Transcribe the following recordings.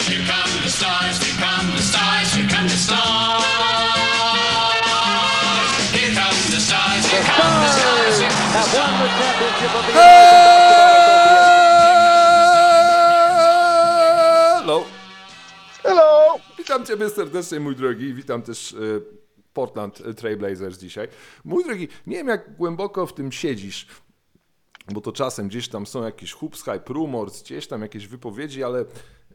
Here come the stars, here come the stars, here come the stars. Here come the stars, here come the stars, here come the stars. Have won the championship of the Hello! Hello! Witam Ciebie serdecznie, mój drogi. Witam też Portland Trail Blazers dzisiaj. Mój drogi, nie wiem jak głęboko w tym siedzisz, bo to czasem gdzieś tam są jakieś hoops, hype, rumors, gdzieś tam jakieś wypowiedzi, ale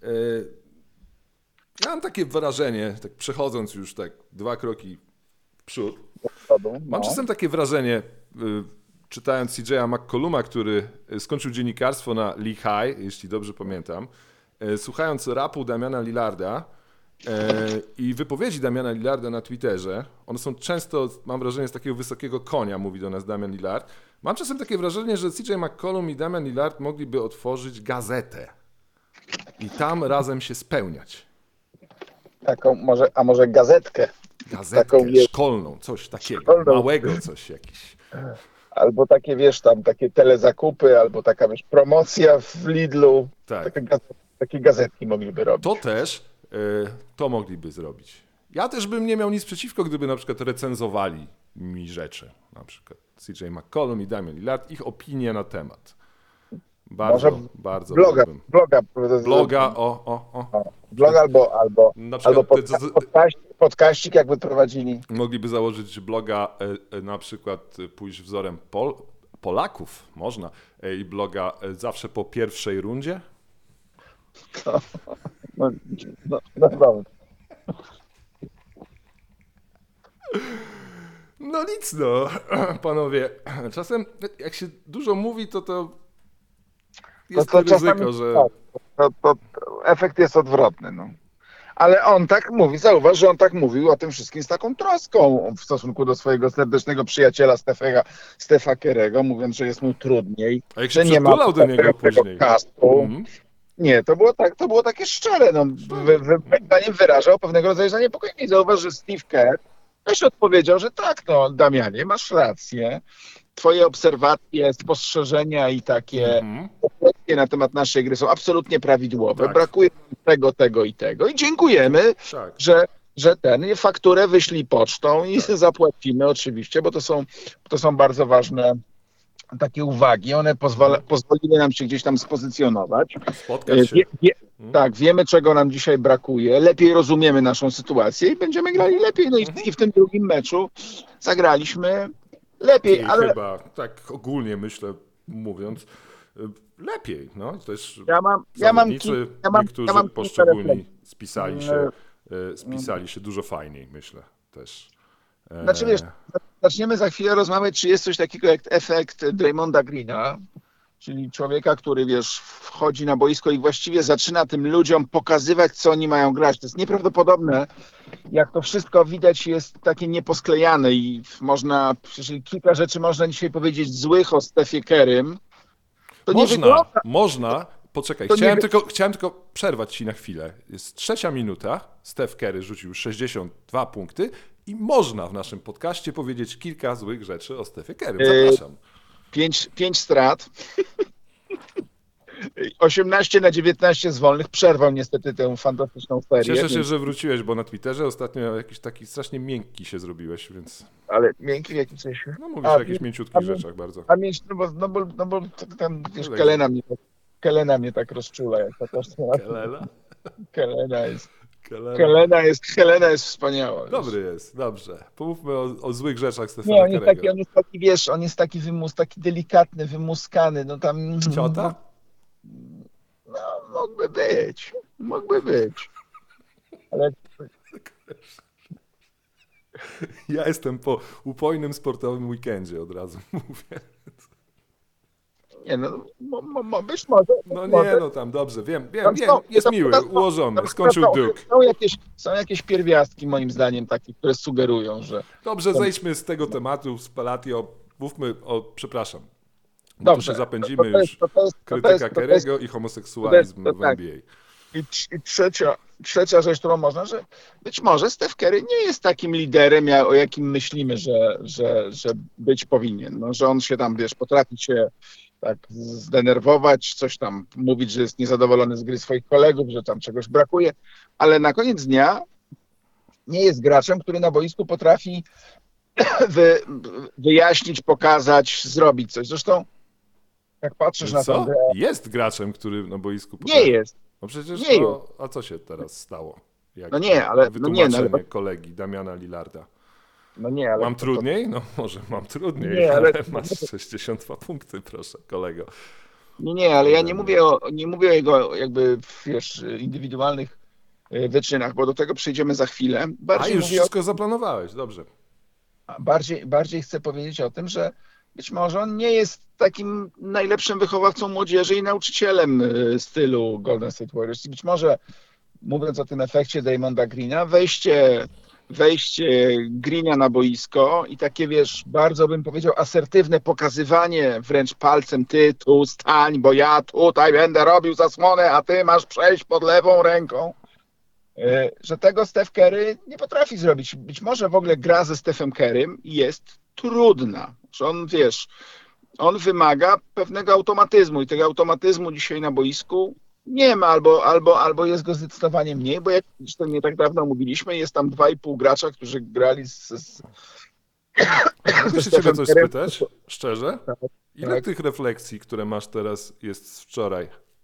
ja mam takie wrażenie, tak przechodząc już tak 2 kroki w przód, mam czasem takie wrażenie, czytając CJ'a McColluma, który skończył dziennikarstwo na Lehigh, jeśli dobrze pamiętam, słuchając rapu Damiana Lillarda i wypowiedzi Damiana Lillarda na Twitterze, one są często, mam wrażenie, z takiego wysokiego konia, mówi do nas Damian Lillard. Mam czasem takie wrażenie, że CJ McCollum i Damian Lillard mogliby otworzyć gazetę i tam razem się spełniać. Taką, może gazetkę. Gazetkę taką, szkolną, coś takiego, małego coś jakiś. Albo takie, wiesz, tam takie telezakupy, albo taka, wiesz, promocja w Lidlu. Tak. Takie gazetki mogliby robić. To też, to mogliby zrobić. Ja też bym nie miał nic przeciwko, gdyby na przykład recenzowali mi rzeczy. Na przykład CJ McCollum i Damian Lillard, ich opinie na temat. Bardzo bloga, byłbym. bloga, Bloga, albo na przykład, podkaścik jakby prowadzili. Mogliby założyć bloga, na przykład pójść wzorem Polaków, można, i bloga zawsze po pierwszej rundzie. No. No nic, no, panowie. Czasem jak się dużo mówi, to jest to ryzyko, że... To efekt jest odwrotny, no. Ale on tak mówi, zauważ, że on tak mówił o tym wszystkim z taką troską w stosunku do swojego serdecznego przyjaciela Stefa Kerego, mówiąc, że jest mu trudniej, a jak że się nie ma do niego później. kastu. Nie, to było takie szczere, no, zdaniem wyrażał pewnego rodzaju zaniepokojenie. Zauważ, że Steve Kerr też odpowiedział, że tak, no Damianie, masz rację. Twoje obserwacje, spostrzeżenia i takie refleksje na temat naszej gry są absolutnie prawidłowe. Tak. Brakuje tego i tego. I dziękujemy, Tak. że fakturę wyślij pocztą i zapłacimy oczywiście, bo to są bardzo ważne takie uwagi. One pozwoliły nam się gdzieś tam spozycjonować. Spotkać się. Tak, wiemy, czego nam dzisiaj brakuje. Lepiej rozumiemy naszą sytuację i będziemy grali lepiej. No i w tym drugim meczu zagraliśmy lepiej, ale... Chyba, tak ogólnie myślę, mówiąc, lepiej. No, też niektórzy poszczególni spisali się dużo fajniej, myślę też. Znaczy wiesz, zaczniemy za chwilę rozmawiać, czy jest coś takiego jak efekt Draymonda Greena, czyli człowieka, który, wiesz, wchodzi na boisko i właściwie zaczyna tym ludziom pokazywać, co oni mają grać. To jest nieprawdopodobne, jak to wszystko widać jest takie nieposklejane i kilka rzeczy można dzisiaj powiedzieć złych o Stefie Kerrym. To można. Poczekaj, chciałem tylko przerwać ci na chwilę. Jest 3. minuta, Steph Curry rzucił 62 punkty i można w naszym podcaście powiedzieć kilka złych rzeczy o Stephie Currym. Zapraszam. 5 strat. 18-19 z wolnych. Przerwał niestety tę fantastyczną serię. Cieszę się, że wróciłeś, bo na Twitterze ostatnio jakiś taki strasznie miękki się zrobiłeś, więc... Ale miękki w jakimś sensie? No mówisz o jakichś mięciutkich rzeczach bardzo. No bo tam, wiesz, Kelena mnie tak rozczula. Jak ta Kelena? Helena jest wspaniała. Dobry jest, dobrze. Pomówmy o złych rzeczach Stefana Kerego. On jest taki taki delikatny, wymuskany. No tam... Ciota? No, mógłby być. Ale... Ja jestem po upojnym sportowym weekendzie, od razu mówię. Nie, no być może. No nie, no tam dobrze, wiem, jest miły, ułożony, skończył Duke. Są jakieś pierwiastki moim zdaniem takie, które sugerują, że... Dobrze, zejdźmy z tego tematu, z Palatio, mówmy przepraszam, dobrze, tu się zapędzimy już, krytyka Kerego i homoseksualizm w NBA. I trzecia rzecz, którą można, że być może Steph Curry nie jest takim liderem, o jakim myślimy, że być powinien. No, że on się tam, wiesz, potrafi się tak zdenerwować, coś tam mówić, że jest niezadowolony z gry swoich kolegów, że tam czegoś brakuje, ale na koniec dnia nie jest graczem, który na boisku potrafi wyjaśnić, pokazać, zrobić coś. Zresztą jak patrzysz na Co? tę grę, Jest graczem, który na boisku nie jest. No przecież Nie to, a co się teraz stało? Jak No nie, ale wytłumaczenie kolegi Damiana Lillarda. No nie, ale Mam trudniej? No może mam trudniej, Nie, ale ale- masz 62 punkty, proszę, kolego. Nie, ale ja nie mówię o jego jakby, wiesz, indywidualnych wyczynach, bo do tego przejdziemy za chwilę. A już wszystko zaplanowałeś, dobrze. Bardziej chcę powiedzieć o tym, że być może on nie jest takim najlepszym wychowawcą młodzieży i nauczycielem stylu Golden State Warriors. I być może, mówiąc o tym efekcie Draymonda Greena, wejście Greena na boisko i takie, wiesz, bardzo bym powiedział asertywne pokazywanie wręcz palcem, ty tu stań, bo ja tutaj będę robił zasłonę, a ty masz przejść pod lewą ręką, że tego Steph Curry nie potrafi zrobić. Być może w ogóle gra ze Stephem Currym jest trudna, że on, wiesz, on wymaga pewnego automatyzmu i tego automatyzmu dzisiaj na boisku nie ma, albo jest go zdecydowanie mniej, bo jak zresztą nie tak dawno mówiliśmy, jest tam 2,5 gracza, którzy grali Mogę się ciebie coś Currym. spytać, szczerze? Ile Tak. tych refleksji, które masz teraz, jest z wczoraj?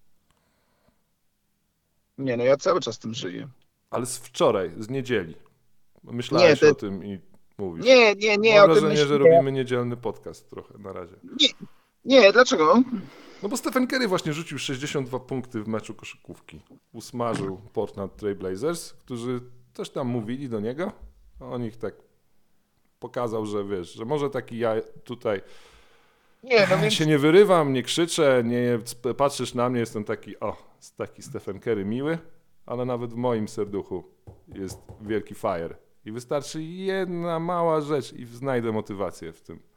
Nie, no ja cały czas tym żyję. Ale z wczoraj, z niedzieli. Myślałeś Nie, o tym i mówisz. Nie, Mam o tym wrażenie, że myślę. robimy niedzielny podcast trochę na razie. Nie, dlaczego? No bo Stephen Curry właśnie rzucił 62 punkty w meczu koszykówki. Usmażył Portland Trail Blazers, którzy też tam mówili do niego. A on ich tak pokazał, że wiesz, że może taki ja tutaj Nie, no więc się nie wyrywam, nie krzyczę, nie patrzysz na mnie, jestem taki Stephen Curry miły, ale nawet w moim serduchu jest wielki fire. I wystarczy jedna mała rzecz i znajdę motywację w tym.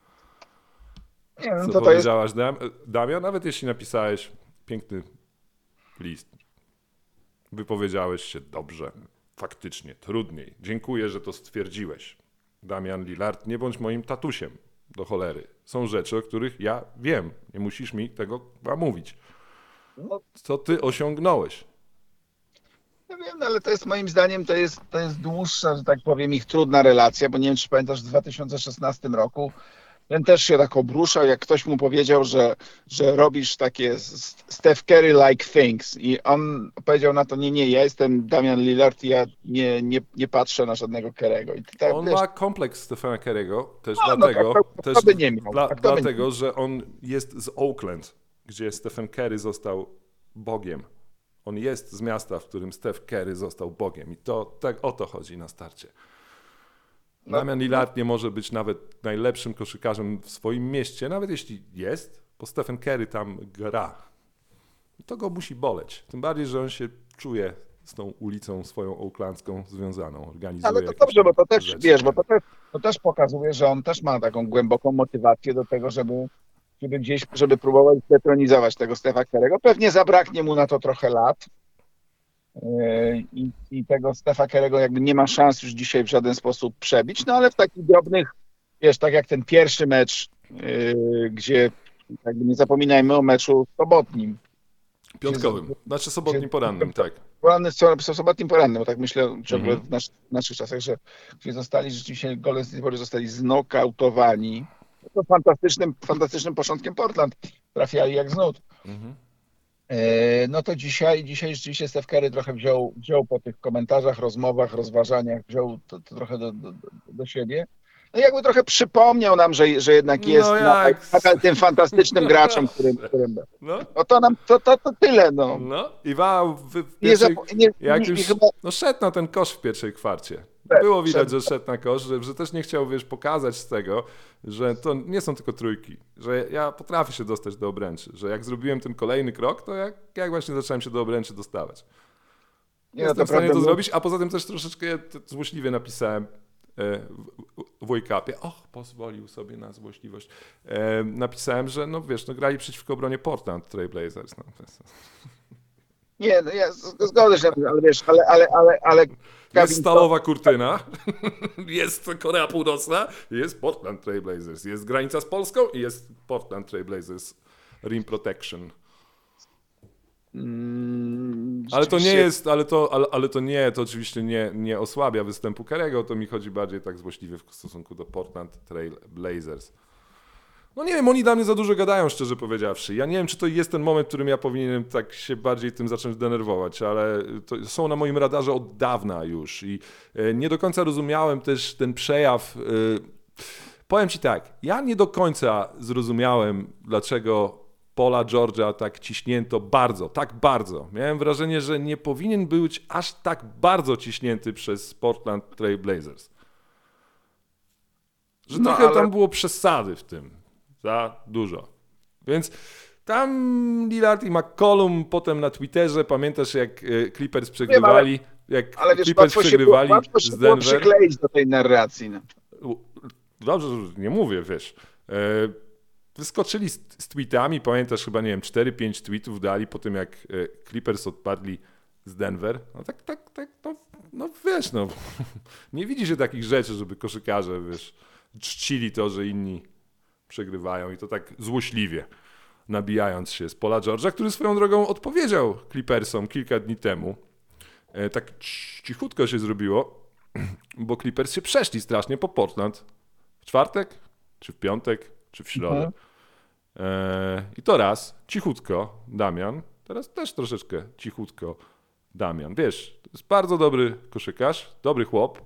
nie wiem, Co to jest. powiedziałaś, Damian? Nawet jeśli napisałeś piękny list, wypowiedziałeś się dobrze, faktycznie, trudniej. Dziękuję, że to stwierdziłeś. Damian Lillard, nie bądź moim tatusiem, do cholery. Są rzeczy, o których ja wiem. Nie musisz mi tego mówić. No, Co ty osiągnąłeś? ja wiem, no, ale to jest moim zdaniem, to jest dłuższa, że tak powiem, ich trudna relacja, bo nie wiem, czy pamiętasz, w 2016 roku ten też się tak obruszał, jak ktoś mu powiedział, że robisz takie Steph Curry-like things i on powiedział na to, nie, ja jestem Damian Lillard i ja nie patrzę na żadnego Curry'ego. I tak, On wiesz, ma kompleks Stephena Curry'ego też no, dlatego, tak, to by nie miał. Tak, to by nie dlatego, że on jest z Oakland, gdzie Stephen Curry został Bogiem. On jest z miasta, w którym Steph Curry został Bogiem i to tak o to chodzi na starcie. No, Damian Lillard nie może być nawet najlepszym koszykarzem w swoim mieście, nawet jeśli jest, bo Stephen Curry tam gra. To go musi boleć. Tym bardziej, że on się czuje z tą ulicą swoją oaklandzką związaną, organizuje. Ale to jakieś dobrze, bo to tam też, rzeczy. wiesz, bo to też pokazuje, że on też ma taką głęboką motywację do tego, żeby próbować zdetronizować tego Stepha Curry'ego. Pewnie zabraknie mu na to trochę lat. I tego Stepha Curry'ego jakby nie ma szans już dzisiaj w żaden sposób przebić, no ale w takich drobnych, wiesz, tak jak ten pierwszy mecz, gdzie jakby nie zapominajmy o meczu sobotnim. Piątkowym, znaczy sobotnim porannym, tak. Sobotnim porannym, bo tak myślę, że w naszych czasach, że gdzie zostali rzeczywiście, Golden State Warriors zostali znokautowani. To fantastycznym początkiem Portland. Trafiali jak z nut. No to dzisiaj rzeczywiście Steph Curry trochę wziął po tych komentarzach, rozmowach, rozważaniach, wziął to trochę do siebie. No jakby trochę przypomniał nam, że jednak jest nadal tym fantastycznym graczem, którym był. No. No to nam to tyle, no. No i szedł na ten kosz w pierwszej kwarcie. Było widać, że szedł na kosz, że też nie chciał, wiesz, pokazać z tego, że to nie są tylko trójki, że ja potrafię się dostać do obręczy, że jak zrobiłem ten kolejny krok, to jak właśnie zacząłem się do obręczy dostawać. Jestem w stanie to zrobić, a poza tym też troszeczkę złośliwie napisałem w Wake-upie, pozwolił sobie na złośliwość, napisałem, że no wiesz, no grali przeciwko obronie Portland Trail Blazers. No. Nie, no ja zgodzę się, ale wiesz, ale jest stalowa kurtyna, jest Korea Północna, jest Portland Trail Blazers, jest granica z Polską i jest Portland Trail Blazers rim protection. Ale to Rzeczywiście- nie jest, ale to nie, to oczywiście nie osłabia występu Curry'ego, to mi chodzi bardziej tak złośliwie w stosunku do Portland Trail Blazers. No nie wiem, oni dla mnie za dużo gadają, szczerze powiedziawszy. Ja nie wiem, czy to jest ten moment, w którym ja powinienem tak się bardziej tym zacząć denerwować, ale to są na moim radarze od dawna już i nie do końca rozumiałem też ten przejaw. Powiem ci tak, ja nie do końca zrozumiałem, dlaczego Paula George'a tak ciśnięto tak bardzo. Miałem wrażenie, że nie powinien być aż tak bardzo ciśnięty przez Portland Trail Blazers. Że trochę ale- tam było przesady w tym. Za dużo. Więc tam Lillard i McCollum potem na Twitterze, pamiętasz jak Clippers przegrywali? Ale wiesz, Clippers przegrywali łatwo się z było Denver. przykleić do tej narracji. No. Dobrze, że nie mówię, wiesz. Wyskoczyli z tweetami, pamiętasz chyba, nie wiem, 4-5 tweetów dali po tym, jak Clippers odpadli z Denver. No tak, no wiesz, no. Nie widzi się takich rzeczy, żeby koszykarze, wiesz, czcili to, że inni przegrywają i to tak złośliwie, nabijając się z Paula George'a, który swoją drogą odpowiedział Clippersom kilka dni temu. Tak cichutko się zrobiło, bo Clippers się przeszli strasznie po Portland. W czwartek, czy w piątek, czy w środę. I to raz, cichutko, Damian. Teraz też troszeczkę cichutko, Damian. Wiesz, to jest bardzo dobry koszykarz, dobry chłop.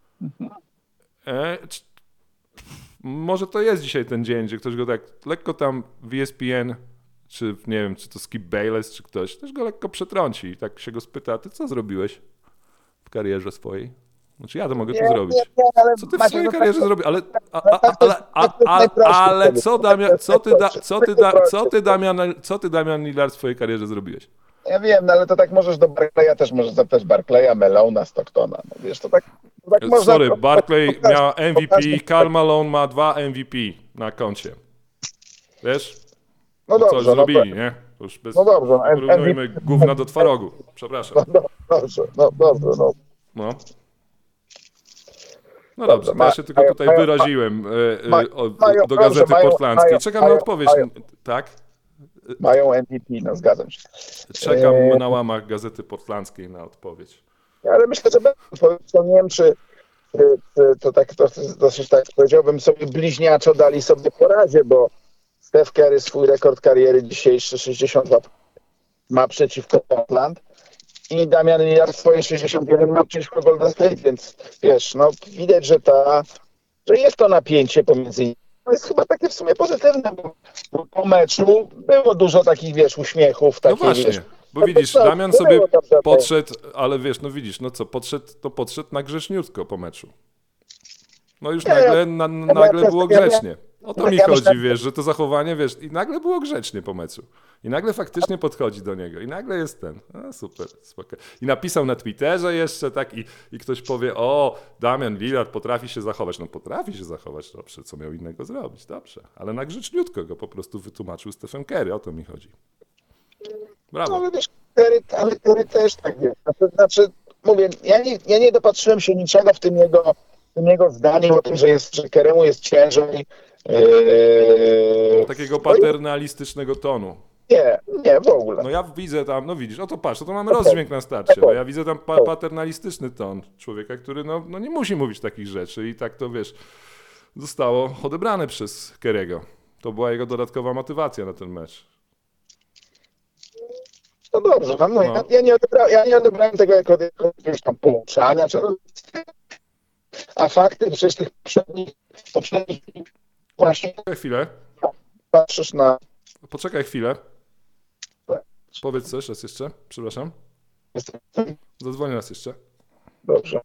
Może to jest dzisiaj ten dzień, gdzie ktoś go tak lekko tam w ESPN, czy nie wiem, czy to Skip Bayless, czy ktoś, też go lekko przetrąci i tak się go spyta, a ty co zrobić w karierze swojej? Znaczy ja to mogę tu zrobić. ale Co ty w Maciek, swojej no karierze tak- zrobisz? najprostsze Ale wtedy. co Damian, Najprostsze. co ty Damian Lillard w swojej karierze zrobiłeś? Ja wiem, no ale to tak możesz do Barclaya też możesz zapytać Barclaya, Melona, Stocktona. No wiesz, to tak można... Sorry, Barkley po każdym- miał po MVP, każdym- Karl Malone ma 2 MVP na koncie. Wiesz? No Co już dobrze, zrobili, nie? To już bez... no dobrze. No, Porównujmy gówna do twarogu. Przepraszam. dobrze, no. No. No dobrze, to ja się tylko tutaj wyraziłem do Gazety Portlandzkiej. Czekam na odpowiedź. Tak? Mają MVP, no zgadzam się. Czekam na łamach Gazety Portlandzkiej na odpowiedź. Ale myślę, że to nie wiem, czy to tak dosyć tak powiedziałbym sobie bliźniaczo dali sobie po razie, bo Steph Curry swój rekord kariery dzisiejszy 62 ma przeciwko Portland i Damian Lillard swoje 61 ma przeciwko Golden State, więc wiesz, no widać, że jest to napięcie pomiędzy nimi. To jest chyba takie w sumie pozytywne, bo po meczu było dużo takich, wiesz, uśmiechów. No Takich, właśnie, wiesz, bo widzisz, to Damian było sobie tam żadne- podszedł, ale wiesz, no widzisz, no co, podszedł na grzeczniutko po meczu. No już nagle było grzecznie. O to mi ja chodzi, myślę- wiesz, że to zachowanie, wiesz, i nagle było grzecznie po meczu. I nagle faktycznie podchodzi do niego. I nagle jest ten. A, super, spoko. I napisał na Twitterze jeszcze tak i ktoś powie, o, Damian Lillard potrafi się zachować. No potrafi się zachować, dobrze, co miał innego zrobić, dobrze. Ale na grzeczniutko go po prostu wytłumaczył Stephen Curry, o to mi chodzi. No Brawo. ale wiesz, Curry też tak jest. Znaczy, mówię, ja nie dopatrzyłem się niczego w tym jego zdaniu o tym, że Currymu jest ciężej. Takiego paternalistycznego tonu. Nie, w ogóle. No ja widzę tam, no widzisz, oto patrz, to mamy rozdźwięk na starcie. No ja widzę tam paternalistyczny ton człowieka, który no nie musi mówić takich rzeczy i tak to, wiesz, zostało odebrane przez Curry'ego. To była jego dodatkowa motywacja na ten mecz. No dobrze, No. ja nie odebrałem tego jako jakiegoś tam pouczania, a fakty przecież tych poprzednich właśnie Poczekaj chwilę, patrzysz na... poczekaj chwilę. Powiedz coś raz jeszcze, przepraszam. Zadzwonię raz jeszcze. Dobrze.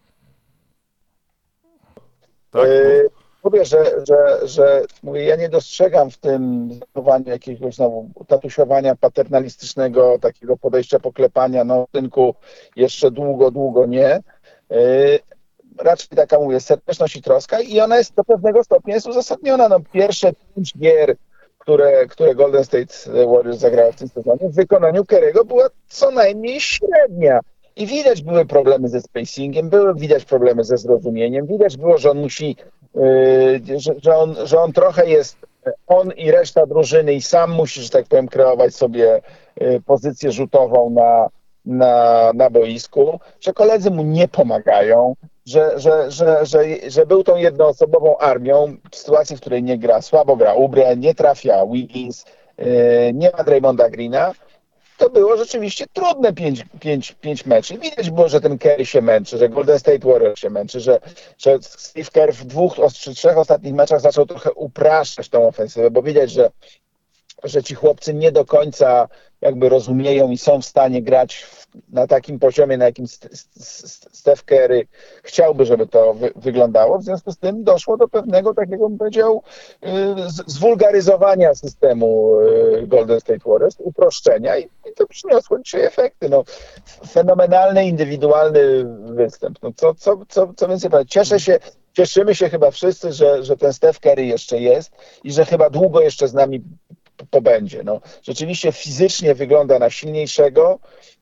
Tak, Mówię, że mówię, ja nie dostrzegam w tym zachowaniu jakiegoś znowu tatusiowania paternalistycznego, takiego podejścia poklepania na rynku jeszcze długo nie. Raczej taka, mówię, serdeczność i troska i ona jest do pewnego stopnia jest uzasadniona. No, pierwsze 5 gier, które Golden State Warriors zagrały w tym sezonie, w wykonaniu Curry'ego była co najmniej średnia. I widać były problemy ze spacingiem, widać problemy ze zrozumieniem, widać było, że on musi, że on trochę jest on i reszta drużyny i sam musi, że tak powiem, kreować sobie pozycję rzutową na boisku, że koledzy mu nie pomagają, że był tą jednoosobową armią w sytuacji, w której nie gra, słabo gra Oubre, nie trafia Wiggins, nie ma Draymonda Greena. To było rzeczywiście trudne 5 meczy. Widać było, że ten Curry się męczy, że Golden State Warriors się męczy, że Steve Kerr w 2 czy 3 ostatnich meczach zaczął trochę upraszczać tą ofensywę, bo widać, że ci chłopcy nie do końca jakby rozumieją i są w stanie grać na takim poziomie, na jakim Steph Curry chciałby, żeby to wyglądało. W związku z tym doszło do pewnego takiego, bym powiedział, zwulgaryzowania systemu Golden State Warriors, uproszczenia i to przyniosło dzisiaj efekty. No, fenomenalny, indywidualny występ. No, co więcej powiedzieć? Cieszymy się chyba wszyscy, że ten Steph Curry jeszcze jest i że chyba długo jeszcze z nami pobędzie. No, rzeczywiście fizycznie wygląda na silniejszego,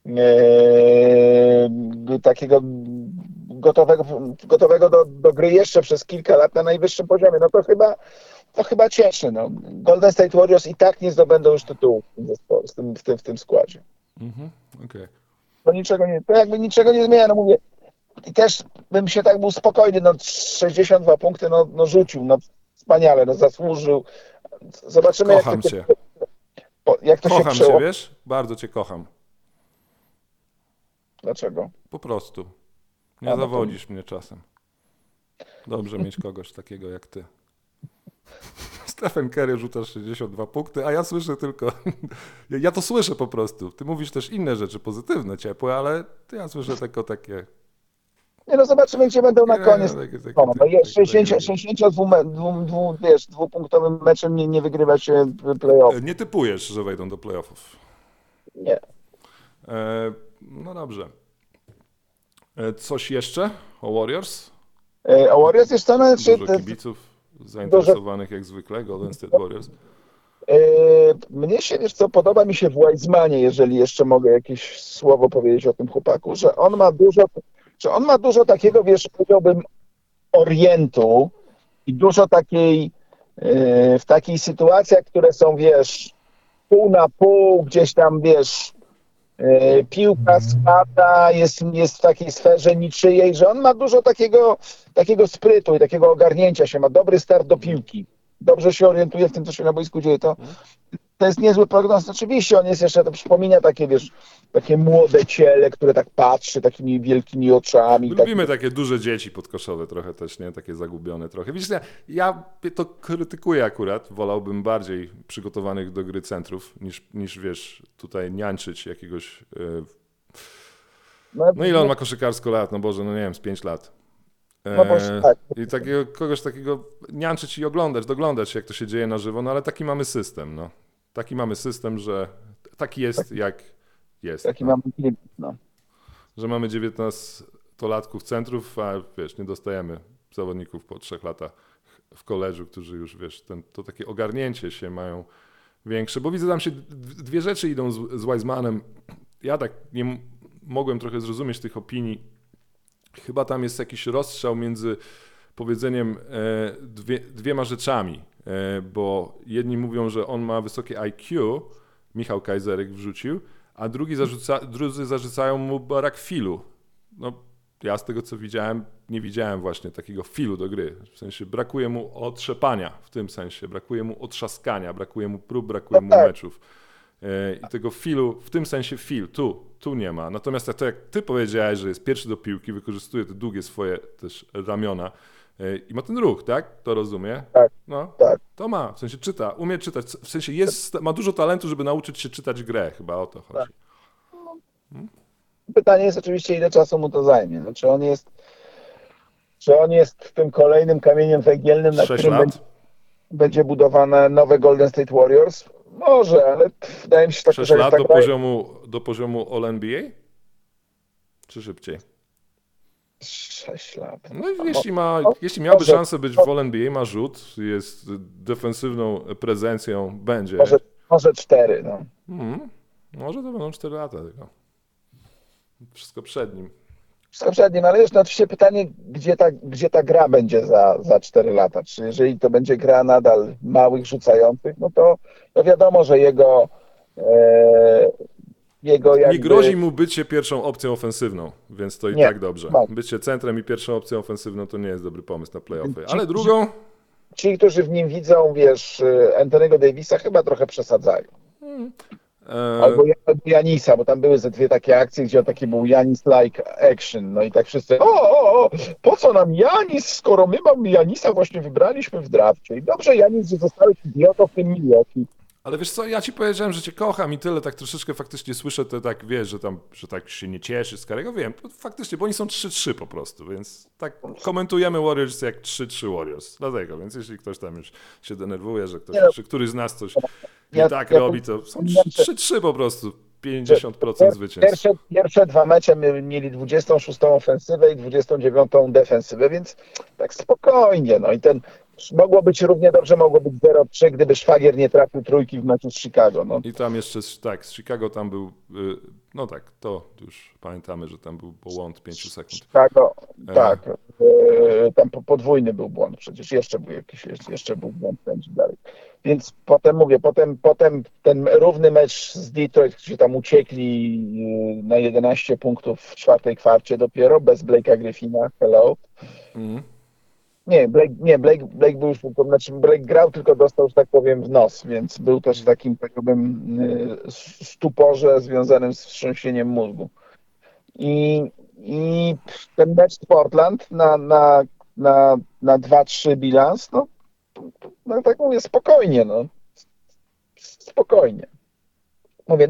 takiego gotowego do gry jeszcze przez kilka lat na najwyższym poziomie. No to chyba cieszy. No. Golden State Warriors i tak nie zdobędą już tytułu w tym składzie. Okay. To jakby niczego nie zmienia. No mówię, i też bym się tak był spokojny, no 62 punkty, no rzucił, no wspaniale, no zasłużył. Zobaczymy, kocham cię. Jak to kocham się cię, wiesz? Bardzo cię kocham. Dlaczego? Po prostu. Nie zawodzisz mnie czasem. Dobrze mieć kogoś takiego jak ty. Stephen Curry rzuca 62 punkty, a ja słyszę tylko... Ja to słyszę po prostu. Ty mówisz też inne rzeczy pozytywne, ciepłe, ale ja słyszę tylko takie... Nie, no zobaczymy, gdzie będą na koniec. 62-punktowym meczem nie wygrywa się playoff. Nie typujesz, że wejdą do playoffów. Nie. No dobrze. Coś jeszcze o Warriors? O Warriors jest to... Dużo kibiców zainteresowanych jak zwykle, Golden State Warriors. Mnie się, wiesz co, podoba mi się w Wisemanie, jeżeli jeszcze mogę jakieś słowo powiedzieć o tym chłopaku, że on ma dużo takiego, wiesz, powiedziałbym, orientu i dużo takiej, w takich sytuacjach, które są, wiesz, pół na pół, gdzieś tam, wiesz, piłka spada, jest w takiej sferze niczyjej, że on ma dużo takiego sprytu i takiego ogarnięcia się, ma dobry start do piłki. Dobrze się orientuje w tym, co się na boisku dzieje. To jest niezły prognoz. Oczywiście on jest jeszcze, to przypomina takie, wiesz, takie młode ciele, które tak patrzy takimi wielkimi oczami. Lubimy takie duże dzieci podkoszowe trochę też, nie? Takie zagubione trochę. Widzisz, ja to krytykuję akurat. Wolałbym bardziej przygotowanych do gry centrów, niż wiesz, tutaj niańczyć jakiegoś... No ile on ma koszykarsko lat? No Boże, no nie wiem, z 5 lat. Tak. I kogoś takiego niańczyć i doglądać jak to się dzieje na żywo, no ale taki mamy system, no. Taki mamy system, że taki jest jak jest. Taki mamy klimat, no. Że mamy 19-latków centrów, a wiesz, nie dostajemy zawodników po 3 latach w koledżu, którzy już, wiesz, to takie ogarnięcie się mają większe, bo widzę tam się dwie rzeczy idą z Wisemanem. Ja tak nie mogłem trochę zrozumieć tych opinii. Chyba tam jest jakiś rozstrzał między powiedzeniem dwiema rzeczami, bo jedni mówią, że on ma wysokie IQ, Michał Kajzerek wrzucił, a drudzy zarzucają mu brak filu. No, ja z tego co widziałem, nie widziałem właśnie takiego filu do gry. W sensie brakuje mu otrzepania w tym sensie, brakuje mu otrzaskania, brakuje mu prób, brakuje mu meczów. I tego filu, w tym sensie tu nie ma. Natomiast to jak ty powiedziałeś, że jest pierwszy do piłki, wykorzystuje te długie swoje też ramiona i ma ten ruch, tak? To rozumie? Tak. No, tak. To ma, w sensie czyta, umie czytać, w sensie ma dużo talentu, żeby nauczyć się czytać grę, chyba o to chodzi. Tak. Pytanie jest oczywiście, ile czasu mu to zajmie. No, czy on jest tym kolejnym kamieniem węgielnym, na którym będzie budowane nowe Golden State Warriors? Może, ale wydaje mi się tak, 6 lat do poziomu All-NBA? Czy szybciej? 6 lat. No jeśli miałby szansę być w All-NBA, ma rzut, jest defensywną prezencją, będzie. Może 4, no. Może to będą 4 lata tylko. Wszystko przed nim. Poprzednim, ale wiesz, no oczywiście pytanie, gdzie ta gra będzie za 4 lata. Czy jeżeli to będzie gra nadal małych rzucających, no to wiadomo, że jego Nie jakby... grozi mu bycie pierwszą opcją ofensywną, więc to i Nie, tak dobrze. no. Bycie centrem i pierwszą opcją ofensywną to nie jest dobry pomysł na playoffy. Ci- Ale drugą... Ci, którzy w nim widzą, wiesz, Anthony'ego Davisa chyba trochę przesadzają. Albo Janisa, bo tam były ze 2 takie akcje, gdzie on taki był Janis-like action. No i tak wszyscy, po co nam Janis, skoro my mamy Janisa właśnie wybraliśmy w drafcie. I dobrze, Janis, że zostałeś idiotą w tym Milwaukee. Ale wiesz co, ja ci powiedziałem, że cię kocham i tyle, tak troszeczkę faktycznie słyszę, to tak wiesz, że tak się nie cieszy z Curry'ego, wiem, faktycznie, bo oni są 3-3 po prostu, więc tak komentujemy Warriors jak 3-3 Warriors, dlatego, więc jeśli ktoś tam już się denerwuje, że czy któryś z nas coś nie tak robi, to są 3-3 po prostu, 50% zwycięstw. Pierwsze 2 mecze mieli 26. ofensywę i 29. defensywę, więc tak spokojnie. No i mogło być równie dobrze, mogło być 0-3, gdyby Szwagier nie trafił trójki w meczu z Chicago. No. I tam jeszcze, tak, z Chicago tam był, no tak, to już pamiętamy, że tam był błąd 5 sekund. Chicago, tak, tam podwójny był błąd, przecież jeszcze był błąd, będzie dalej. Więc potem ten równy mecz z Detroit, gdzie tam uciekli na 11 punktów w 4. kwarcie dopiero, bez Blake'a Griffina, hello. Blake był już, znaczy Blake grał, tylko dostał, że tak powiem, w nos, więc był też w takim, powiedziałbym, stuporze związanym z wstrząsieniem mózgu. I ten mecz z Portland na 2-3 bilans, no tak mówię, spokojnie, spokojnie. Mówię,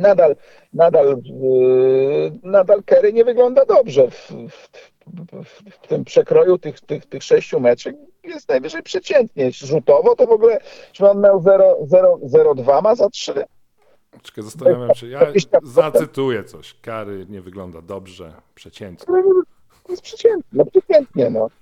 nadal Curry nie wygląda dobrze w tym przekroju tych 6 meczów. Jest najwyżej przeciętnie. Rzutowo to w ogóle, czy on miał 0,2 ma za 3? Czekaj, zastanawiam się, ja zacytuję coś. Curry nie wygląda dobrze, przeciętnie. Jest przeciętnie, no.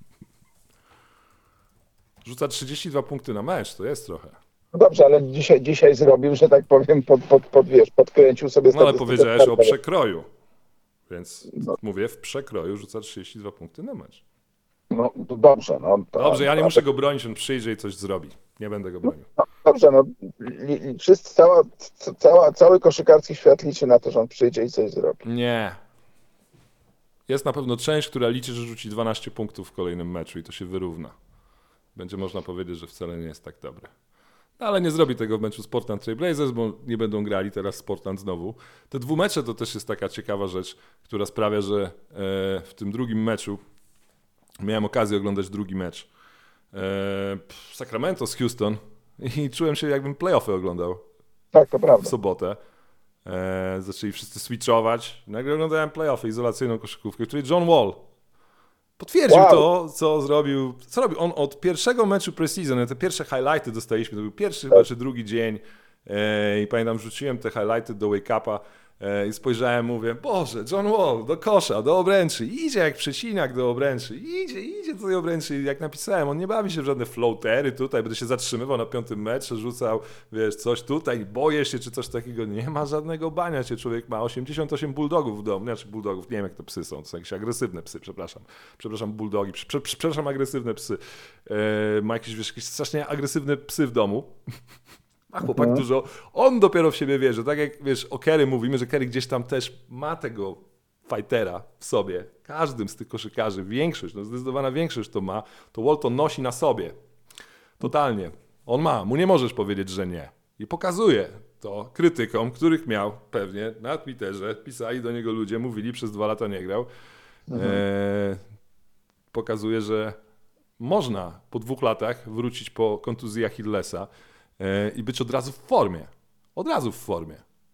Rzuca 32 punkty na mecz, to jest trochę. No dobrze, ale dzisiaj zrobił, że tak powiem, podkręcił sobie No ale powiedziałeś o przekroju, więc mówię, w przekroju rzuca 32 punkty na mecz. No dobrze, Dobrze, ja nie muszę go bronić, on przyjdzie i coś zrobi. Nie będę go bronił. Dobrze, wszyscy, cały koszykarski świat liczy na to, że on przyjdzie i coś zrobi. Nie. Jest na pewno część, która liczy, że rzuci 12 punktów w kolejnym meczu i to się wyrówna. Będzie można powiedzieć, że wcale nie jest tak dobre. Ale nie zrobi tego w meczu z Portland Trail Blazers, bo nie będą grali teraz z Portland znowu. Te dwumecze to też jest taka ciekawa rzecz, która sprawia, że w tym drugim meczu miałem okazję oglądać drugi mecz Sacramento z Houston i czułem się, jakbym playoffy oglądał. Tak, to prawda. W sobotę. Zaczęli wszyscy switchować. Nagle oglądałem playoffy, izolacyjną koszykówkę, w której John Wall potwierdził to, co zrobił. Co robił? On od pierwszego meczu preseason, te pierwsze highlighty dostaliśmy, to był pierwszy chyba czy drugi dzień i pamiętam, rzuciłem te highlighty do Wake Upa i spojrzałem, mówię, Boże, John Wall do kosza, do obręczy, idzie jak przecinak do obręczy, idzie do tej obręczy i jak napisałem, on nie bawi się w żadne floatery tutaj, będę się zatrzymywał na 5. metrze, rzucał, wiesz, coś tutaj, boję się, czy coś takiego, nie ma żadnego bania się, człowiek ma 88 bulldogów w domu, znaczy bulldogów, nie wiem jak to psy są, to są jakieś agresywne psy, przepraszam bulldogi, przepraszam agresywne psy, ma jakieś strasznie agresywne psy w domu. A chłopak dużo, on dopiero w siebie wierzy, tak jak wiesz, o Curry mówimy, że Curry gdzieś tam też ma tego fightera w sobie, każdym z tych koszykarzy, większość, zdecydowana większość to ma, to Walton nosi na sobie, totalnie, on ma, mu nie możesz powiedzieć, że nie i pokazuje to krytykom, których miał pewnie na Twitterze, pisali do niego ludzie, mówili, przez 2 lata nie grał, pokazuje, że można po 2 latach wrócić po kontuzji Achillesa i być od razu w formie. Od razu w formie.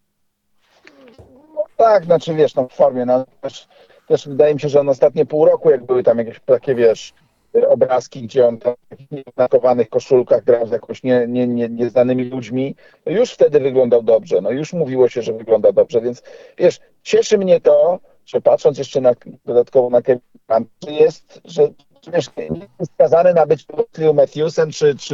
No tak, znaczy wiesz, w formie. No, też wydaje mi się, że on ostatnie pół roku, jak były tam jakieś takie, wiesz, obrazki, gdzie on tam w takich nieznakowanych koszulkach grał z jakoś nieznanymi ludźmi, już wtedy wyglądał dobrze. No już mówiło się, że wygląda dobrze, więc wiesz, cieszy mnie to, że patrząc jeszcze dodatkowo na Kevina, Przecież nie jest skazany na być Drew Matthewsem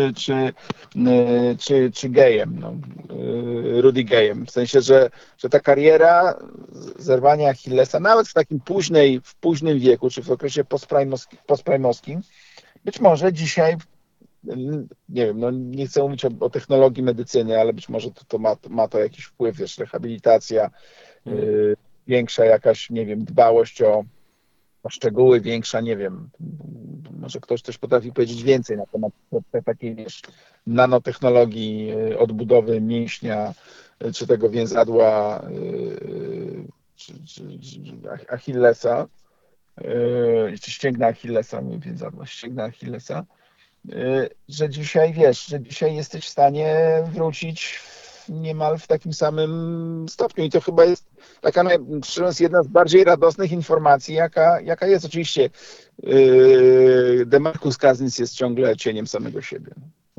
czy Gayem, no, Rudy Gayem. W sensie, że ta kariera zerwania Achillesa, nawet w późnym wieku, czy w okresie postprajmowskim, być może dzisiaj, nie wiem, no nie chcę mówić o technologii medycyny, ale być może to ma to jakiś wpływ, wiesz, rehabilitacja, większa jakaś, nie wiem, dbałość o szczegóły, większa, nie wiem, może ktoś też potrafi powiedzieć więcej na temat takiej, wiesz, nanotechnologii odbudowy mięśnia, czy tego więzadła, czy Achillesa, czy ścięgna Achillesa, mówię więzadła, ścięgna Achillesa, że dzisiaj, wiesz, że dzisiaj jesteś w stanie wrócić niemal w takim samym stopniu i to chyba jest taka, szczerze mówiąc, jedna z bardziej radosnych informacji, jaka jest. Oczywiście DeMarcus Cousins jest ciągle cieniem samego siebie.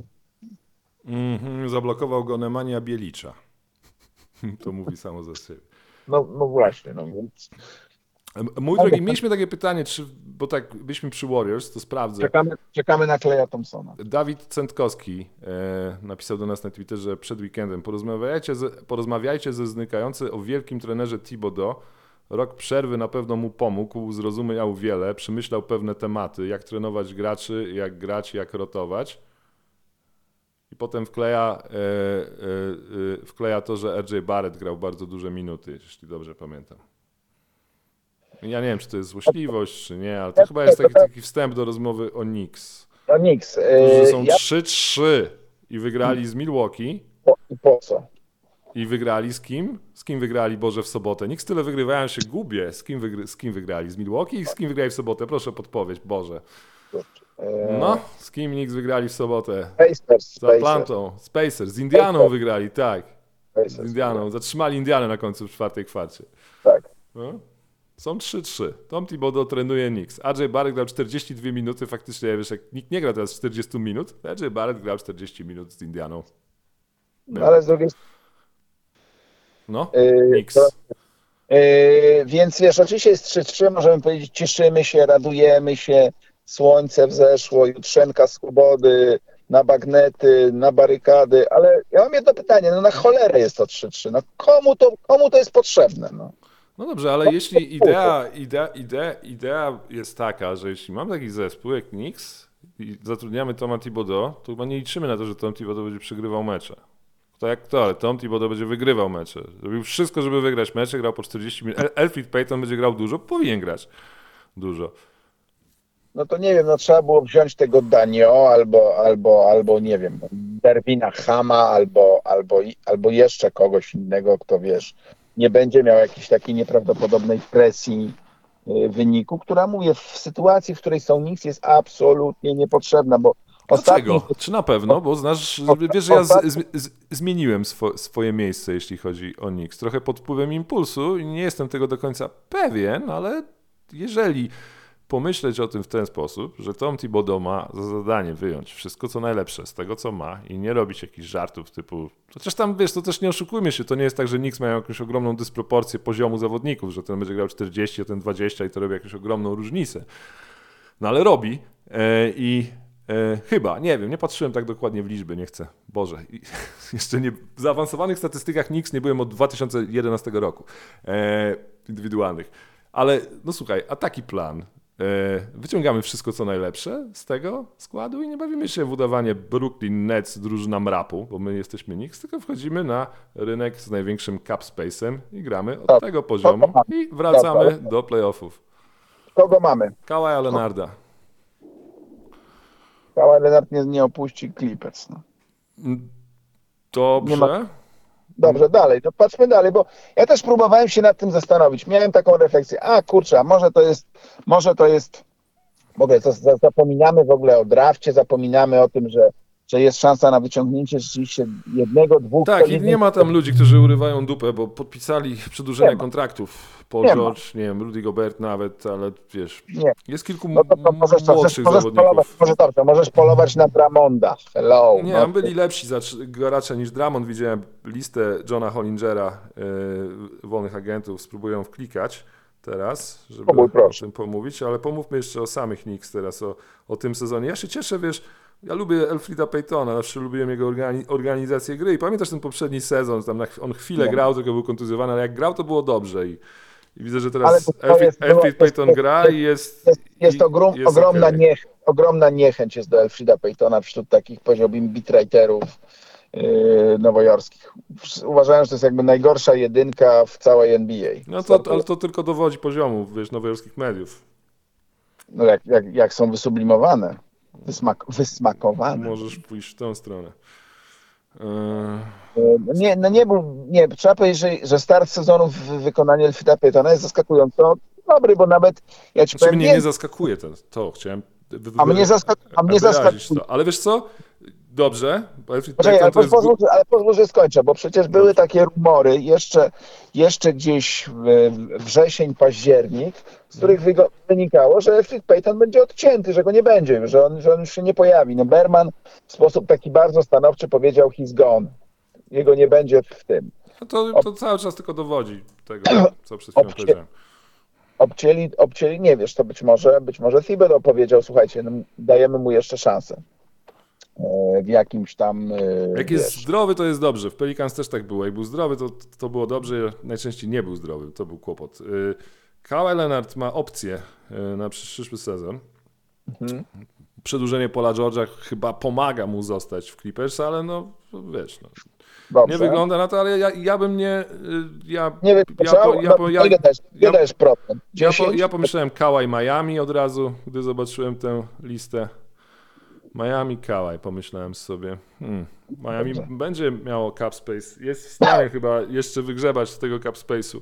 Zablokował go Nemanja Bielicza. To mówi samo za siebie. No właśnie, no więc... Mój drogi, mieliśmy takie pytanie, bo tak byliśmy przy Warriors, to sprawdzę. Czekamy na Kleja Thompsona. Dawid Centkowski napisał do nas na Twitterze przed weekendem. Porozmawiajcie ze znikający o wielkim trenerze Thibodeau. Rok przerwy na pewno mu pomógł, zrozumiał wiele, przemyślał pewne tematy, jak trenować graczy, jak grać, jak rotować. I potem wkleja to, że RJ Barrett grał bardzo duże minuty, jeśli dobrze pamiętam. Ja nie wiem, czy to jest złośliwość, czy nie, ale to chyba jest taki wstęp do rozmowy o Knicks. O Knicks. Którzy są 3-3 i wygrali z Milwaukee. I po co? I wygrali z kim? Z kim wygrali, Boże, w sobotę? Knicks tyle wygrywają, się gubię. Z kim wygrali? Z Milwaukee i z kim wygrali w sobotę? Proszę podpowiedź, Boże. No, z kim Knicks wygrali w sobotę? Pacers. Z Atlantą. Z Pacers. Z Indianą wygrali, tak. Z Indianą. Zatrzymali Indianę na końcu w czwartej kwarcie. Tak. No. Są 3-3. Tom Thibodeau trenuje Knicks. RJ Barrett grał 42 minuty. Faktycznie, wiesz, jak nikt nie gra teraz 40 minut, RJ Barrett grał 40 minut z Indianą. No, ale z drugiej strony... No, Knicks. Więc wiesz, oczywiście jest 3-3, możemy powiedzieć, cieszymy się, radujemy się, słońce wzeszło, jutrzenka swobody, na bagnety, na barykady, ale ja mam jedno pytanie, no na cholerę jest to 3-3, no komu to jest potrzebne, no? No dobrze, ale jeśli idea jest taka, że jeśli mam taki zespół jak Knicks i zatrudniamy Toma Thibodeau, to chyba nie liczymy na to, że Tom Thibodeau będzie przegrywał mecze. To jak to, ale Tom Thibodeau będzie wygrywał mecze. Robił wszystko, żeby wygrać mecze, grał po 40 minut. Elfrid Payton będzie grał dużo, powinien grać dużo. No to nie wiem, no trzeba było wziąć tego Danio albo nie wiem, Derwina Hama albo jeszcze kogoś innego, kto wiesz, nie będzie miał jakiejś takiej nieprawdopodobnej presji wyniku, która mówię, w sytuacji, w której są Knicks, jest absolutnie niepotrzebna, bo dlaczego? Czy na pewno? Bo znasz, wiesz, że ja zmieniłem swoje miejsce, jeśli chodzi o Knicks. Trochę pod wpływem impulsu i nie jestem tego do końca pewien, ale jeżeli pomyśleć o tym w ten sposób, że Tom Thibodeau ma za zadanie wyjąć wszystko, co najlepsze z tego, co ma i nie robić jakichś żartów typu... Chociaż tam, wiesz, to też nie oszukujmy się, to nie jest tak, że Knicks mają jakąś ogromną dysproporcję poziomu zawodników, że ten będzie grał 40, a ten 20 i to robi jakąś ogromną różnicę. No ale robi chyba, nie wiem, nie patrzyłem tak dokładnie w liczby, nie chcę, Boże. Jeszcze nie, w zaawansowanych statystykach Knicks nie byłem od 2011 roku, indywidualnych. Ale no słuchaj, a taki plan... Wyciągamy wszystko, co najlepsze z tego składu i nie bawimy się w udawanie Brooklyn Nets drużyna mrapu, bo my jesteśmy Knicks, tylko wchodzimy na rynek z największym cap space'em i gramy od tego poziomu i wracamy do playoffów. Kogo mamy? Kawaja Leonarda. Kawhi Leonard nie opuści Clippers. No. Dobrze. Dobrze, dalej, to patrzmy dalej, bo ja też próbowałem się nad tym zastanowić. Miałem taką refleksję, kurczę, może to jest, w ogóle zapominamy w ogóle o drafcie, zapominamy o tym, że jest szansa na wyciągnięcie rzeczywiście jednego, dwóch... Tak, i nie ma tam ludzi, którzy urywają dupę, bo podpisali przedłużenie kontraktów. Paul George, nie wiem, Rudy Gobert nawet, ale wiesz, jest kilku młodszych zawodników. Możesz polować na Drummonda. Hello. Nie, tam byli lepsi gracze niż Drummond. Widziałem listę Johna Hollingera, wolnych agentów, spróbuję wklikać. teraz, żeby Pomój, o proszę. tym pomówić, ale pomówmy jeszcze o samych Knicks teraz, o tym sezonie. Ja się cieszę, wiesz, ja lubię Elfrida Paytona, zawsze lubiłem jego organizację gry i pamiętasz ten poprzedni sezon, tam on chwilę grał, tylko był kontuzjowany, ale jak grał, to było dobrze i widzę, że teraz Elfrid Payton gra i jest ogromna niechęć jest do Elfrida Paytona wśród takich, powiedziałbym, beatwriterów nowojorskich. Uważają, że to jest jakby najgorsza jedynka w całej NBA. No ale to tylko dowodzi poziomu, wiesz, nowojorskich mediów. No jak są wysublimowane, wysmakowane. Możesz pójść w tę stronę. Trzeba powiedzieć, że start sezonu w wykonaniu Elfrida Paytona jest zaskakująco dobry, bo nawet ja ci powiem, mnie nie zaskakuje to chciałem A mnie zaskakuje. Ale wiesz co? Dobrze. Ale pozwól, że skończę, bo przecież były takie rumory jeszcze gdzieś wrzesień, październik, z których wynikało, że Elfrid Payton będzie odcięty, że go nie będzie, że on już się nie pojawi. No Berman w sposób taki bardzo stanowczy powiedział he's gone. Jego nie będzie w tym. No to cały czas tylko dowodzi tego, co przed chwilą powiedziałem. Obcięli, nie wiesz, to być może Thibodeau powiedział, słuchajcie, no, dajemy mu jeszcze szansę. W jakimś tam... Jak jest zdrowy, to jest dobrze. W Pelicans też tak było. Jak był zdrowy, to było dobrze. Najczęściej nie był zdrowy. To był kłopot. Kawhi Leonard ma opcję na przyszły sezon. Przedłużenie Paula George'a chyba pomaga mu zostać w Clippers, ale no wiesz... No. Nie wygląda na to, ale ja bym nie... Ile dajesz procent? Ja pomyślałem Kawhi Miami od razu, gdy zobaczyłem tę listę. Miami, Kawhi, pomyślałem sobie. Miami będzie miało cap space. Jest w stanie chyba jeszcze wygrzebać z tego cap space'u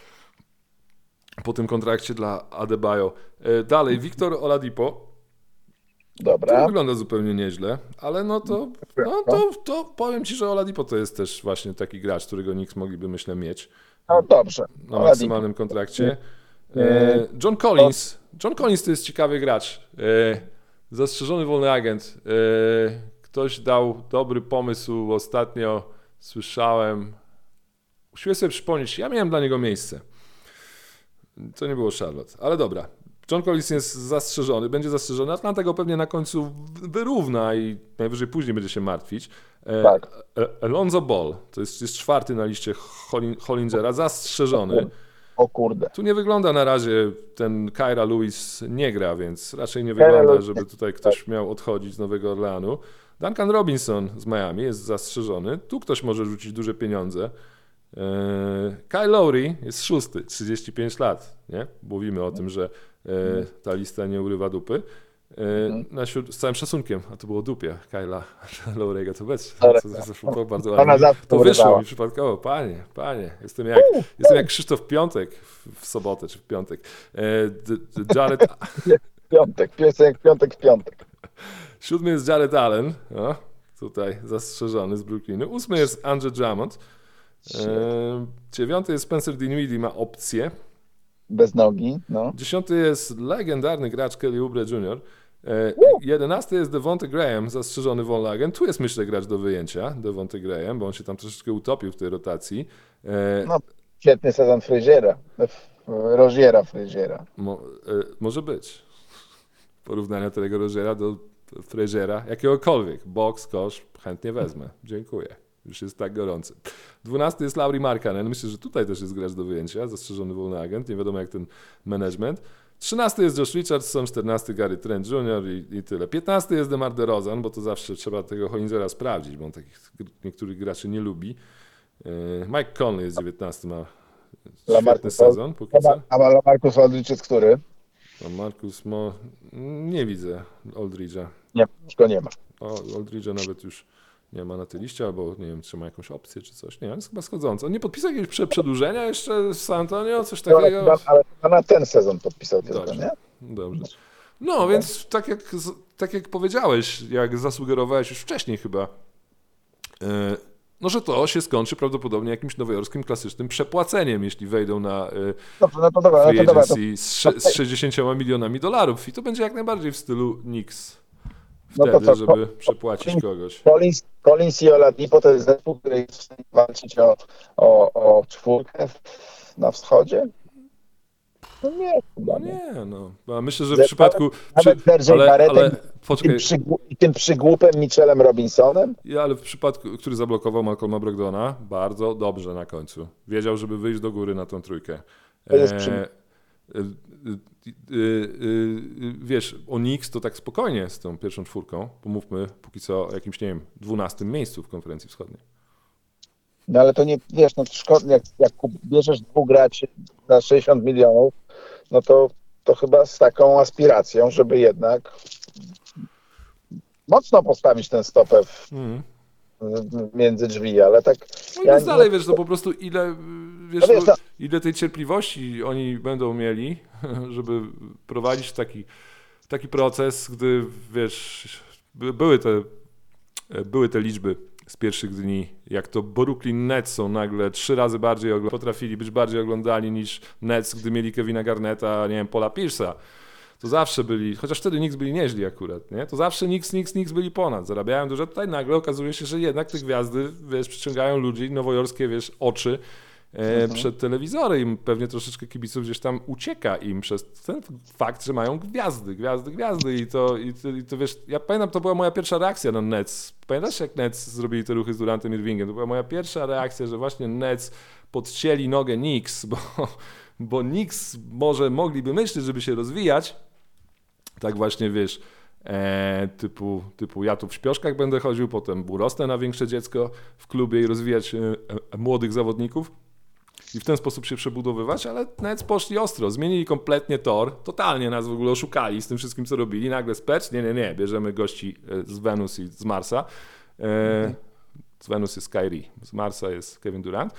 po tym kontrakcie dla Adebayo. Dalej, Victor Oladipo. Dobra. To wygląda zupełnie nieźle, ale to powiem ci, że Oladipo to jest też właśnie taki gracz, którego Knicks mogliby, myślę, mieć. No dobrze. Na maksymalnym kontrakcie. John Collins to jest ciekawy gracz. Zastrzeżony wolny agent. Ktoś dał dobry pomysł ostatnio, słyszałem. Usiłuję sobie przypomnieć, ja miałem dla niego miejsce. To nie było Charlotte, ale dobra. John Collins jest zastrzeżony, będzie zastrzeżony. Atlanta go pewnie na końcu wyrówna i najwyżej później będzie się martwić. Tak. Alonzo Ball, to jest czwarty na liście Hollingera, zastrzeżony. O kurde. Tu nie wygląda na razie, ten Kyra Lewis nie gra, więc raczej nie wygląda, żeby tutaj ktoś miał odchodzić z Nowego Orleanu. Duncan Robinson z Miami jest zastrzeżony. Tu ktoś może rzucić duże pieniądze. Kyle Lowry jest szósty, 35 lat. Nie? Mówimy o tym, że ta lista nie urywa dupy. Z całym szacunkiem, a to było dupie Kyla Lowry'ego, to bez. To bardzo ładnie. To wyszło mi przypadkowo. Panie, jestem jak Krzysztof Piątek w sobotę czy w piątek. Jared... Piątek. 7 jest Jared Allen, tutaj zastrzeżony z Brooklynu. 8 jest Andre Drummond. 9 jest Spencer Dinwiddie, ma opcję. Bez nogi, no. 10 jest legendarny gracz Kelly Oubre Jr. 11 jest Devonte Graham, zastrzeżony wolny agent. Tu jest, myślę, gracz do wyjęcia, Devonte Graham, bo on się tam troszeczkę utopił w tej rotacji. No, świetny sezon Roziera Fraziera. Może być. Porównania tego Roziera do Fraziera, jakiegokolwiek. Boks, kosz, chętnie wezmę. Dziękuję. Już jest tak gorący. 12 jest Lauri Markkanen. Myślę, że tutaj też jest gracz do wyjęcia. Zastrzeżony wolny agent. Nie wiadomo jak ten management. 13 jest Josh Richardson, 14 Gary Trent Jr. i tyle. 15 jest DeMar DeRozan, bo to zawsze trzeba tego Hollingera sprawdzić, bo on takich niektórych graczy nie lubi. Mike Conley jest 19, ma świetny sezon. A LaMarcus Aldridge jest który? LaMarcus nie widzę Aldridge'a. Nie, już go nie ma. Aldridge'a nawet już nie ma na tej liście, albo nie wiem, czy ma jakąś opcję, czy coś. Nie, on jest chyba schodzący. On nie podpisał jakiegoś przedłużenia jeszcze z San Antonio, coś takiego? Ale chyba na ten sezon podpisał tylko, nie? Dobrze. No, więc tak jak powiedziałeś, jak zasugerowałeś już wcześniej chyba, no, że to się skończy prawdopodobnie jakimś nowojorskim klasycznym przepłaceniem, jeśli wejdą na free agency z 60 milionami dolarów. I to będzie jak najbardziej w stylu Knicks. Wtedy, żeby przepłacić kogoś. Collins i Oladipo to jest zespół, który jest w stanie walczyć o czwórkę na wschodzie? No nie, chyba No nie. nie, no. A myślę, że w przypadku... Nawet Sergej ale Barrettem poczekaj, i tym przygłupem Mitchellem Robinsonem? ale w przypadku, który zablokował Malcolma Brogdona, bardzo dobrze na końcu. Wiedział, żeby wyjść do góry na tą trójkę. To jest Wiesz, o Knicks to tak spokojnie z tą pierwszą czwórką. Pomówmy póki co o jakimś, nie wiem, 12 miejscu w konferencji wschodniej. No ale to nie, wiesz, no szkoda, jak bierzesz 2 graczy za 60 milionów, no to chyba z taką aspiracją, żeby jednak mocno postawić ten stopę między drzwi, ale tak... No i więc dalej, wiesz, to po prostu ile, wiesz, No wiesz, ile tej cierpliwości oni będą mieli, żeby prowadzić taki proces, gdy, wiesz, były te liczby z pierwszych dni, jak to Brooklyn Nets są nagle 3 razy potrafili być bardziej oglądani niż Nets, gdy mieli Kevina Garnetta, nie wiem, Paula Pierce'a. To zawsze byli, chociaż wtedy Knicks byli nieźli akurat, nie? To zawsze Knicks byli ponad, zarabiają dużo. Tutaj nagle okazuje się, że jednak te gwiazdy, wiesz, przyciągają ludzi, nowojorskie, wiesz, oczy przed telewizory i pewnie troszeczkę kibiców gdzieś tam ucieka im przez ten fakt, że mają gwiazdy i to wiesz, ja pamiętam, to była moja pierwsza reakcja na Nets. Pamiętasz, jak Nets zrobili te ruchy z Durantem Irvingiem? To była moja pierwsza reakcja, że właśnie Nets podcięli nogę Knicks, bo Knicks może mogliby myśleć, żeby się rozwijać, tak właśnie, wiesz, typu ja tu w śpioszkach będę chodził, potem urosnę na większe dziecko w klubie i rozwijać młodych zawodników i w ten sposób się przebudowywać, ale Nets poszli ostro, zmienili kompletnie tor, totalnie nas w ogóle oszukali z tym wszystkim, co robili, nagle specz, nie, bierzemy gości z Wenus i z Marsa, z Wenus jest Kyrie, z Marsa jest Kevin Durant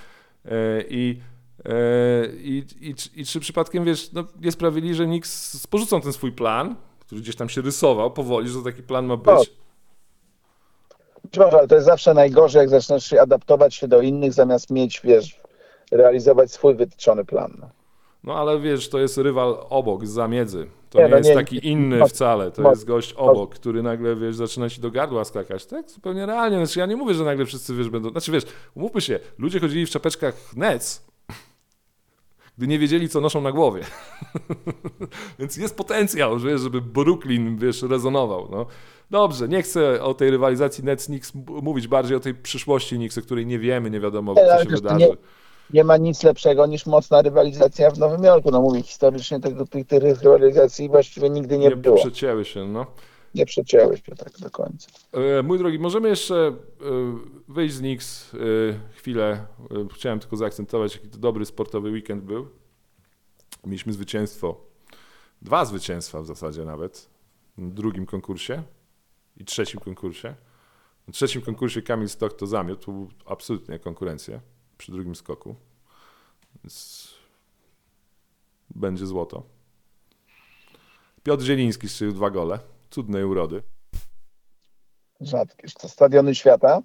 i czy przypadkiem, wiesz, no, nie sprawili, że Knicks porzucą ten swój plan, który gdzieś tam się rysował powoli, że taki plan ma być. Może, ale to jest zawsze najgorzej, jak zaczynasz się adaptować się do innych, zamiast mieć, wiesz, realizować swój wytyczony plan. No ale wiesz, to jest rywal obok, zza miedzy. To nie jest taki inny wcale. To jest gość obok, który nagle, wiesz, zaczyna ci do gardła skakać. Tak, zupełnie realnie. Znaczy, ja nie mówię, że nagle wszyscy, wiesz, będą... Znaczy, wiesz, umówmy się, ludzie chodzili w czapeczkach Nets, gdy nie wiedzieli, co noszą na głowie. Więc jest potencjał, wiesz, żeby Brooklyn, wiesz, rezonował. No. Dobrze, nie chcę o tej rywalizacji Nets-Knicks mówić, bardziej o tej przyszłości Knicks, o której nie wiemy, nie wiadomo, co się wydarzy. Nie ma nic lepszego niż mocna rywalizacja w Nowym Jorku. No mówię, historycznie tych rywalizacji właściwie nigdy nie było. Nie przecięły się, no. Nie przecięły się tak do końca. Mój drogi, możemy jeszcze wyjść z Knicks chwilę. Chciałem tylko zaakcentować, jaki to dobry sportowy weekend był. Mieliśmy zwycięstwo, 2 zwycięstwa w zasadzie nawet, w drugim konkursie i trzecim konkursie. W trzecim konkursie Kamil Stoch to zamiótł, to był absolutnie konkurencja przy drugim skoku. Więc będzie złoto. Piotr Zieliński strzelił 2 gole, cudnej urody. Rzadkie. To stadiony świata?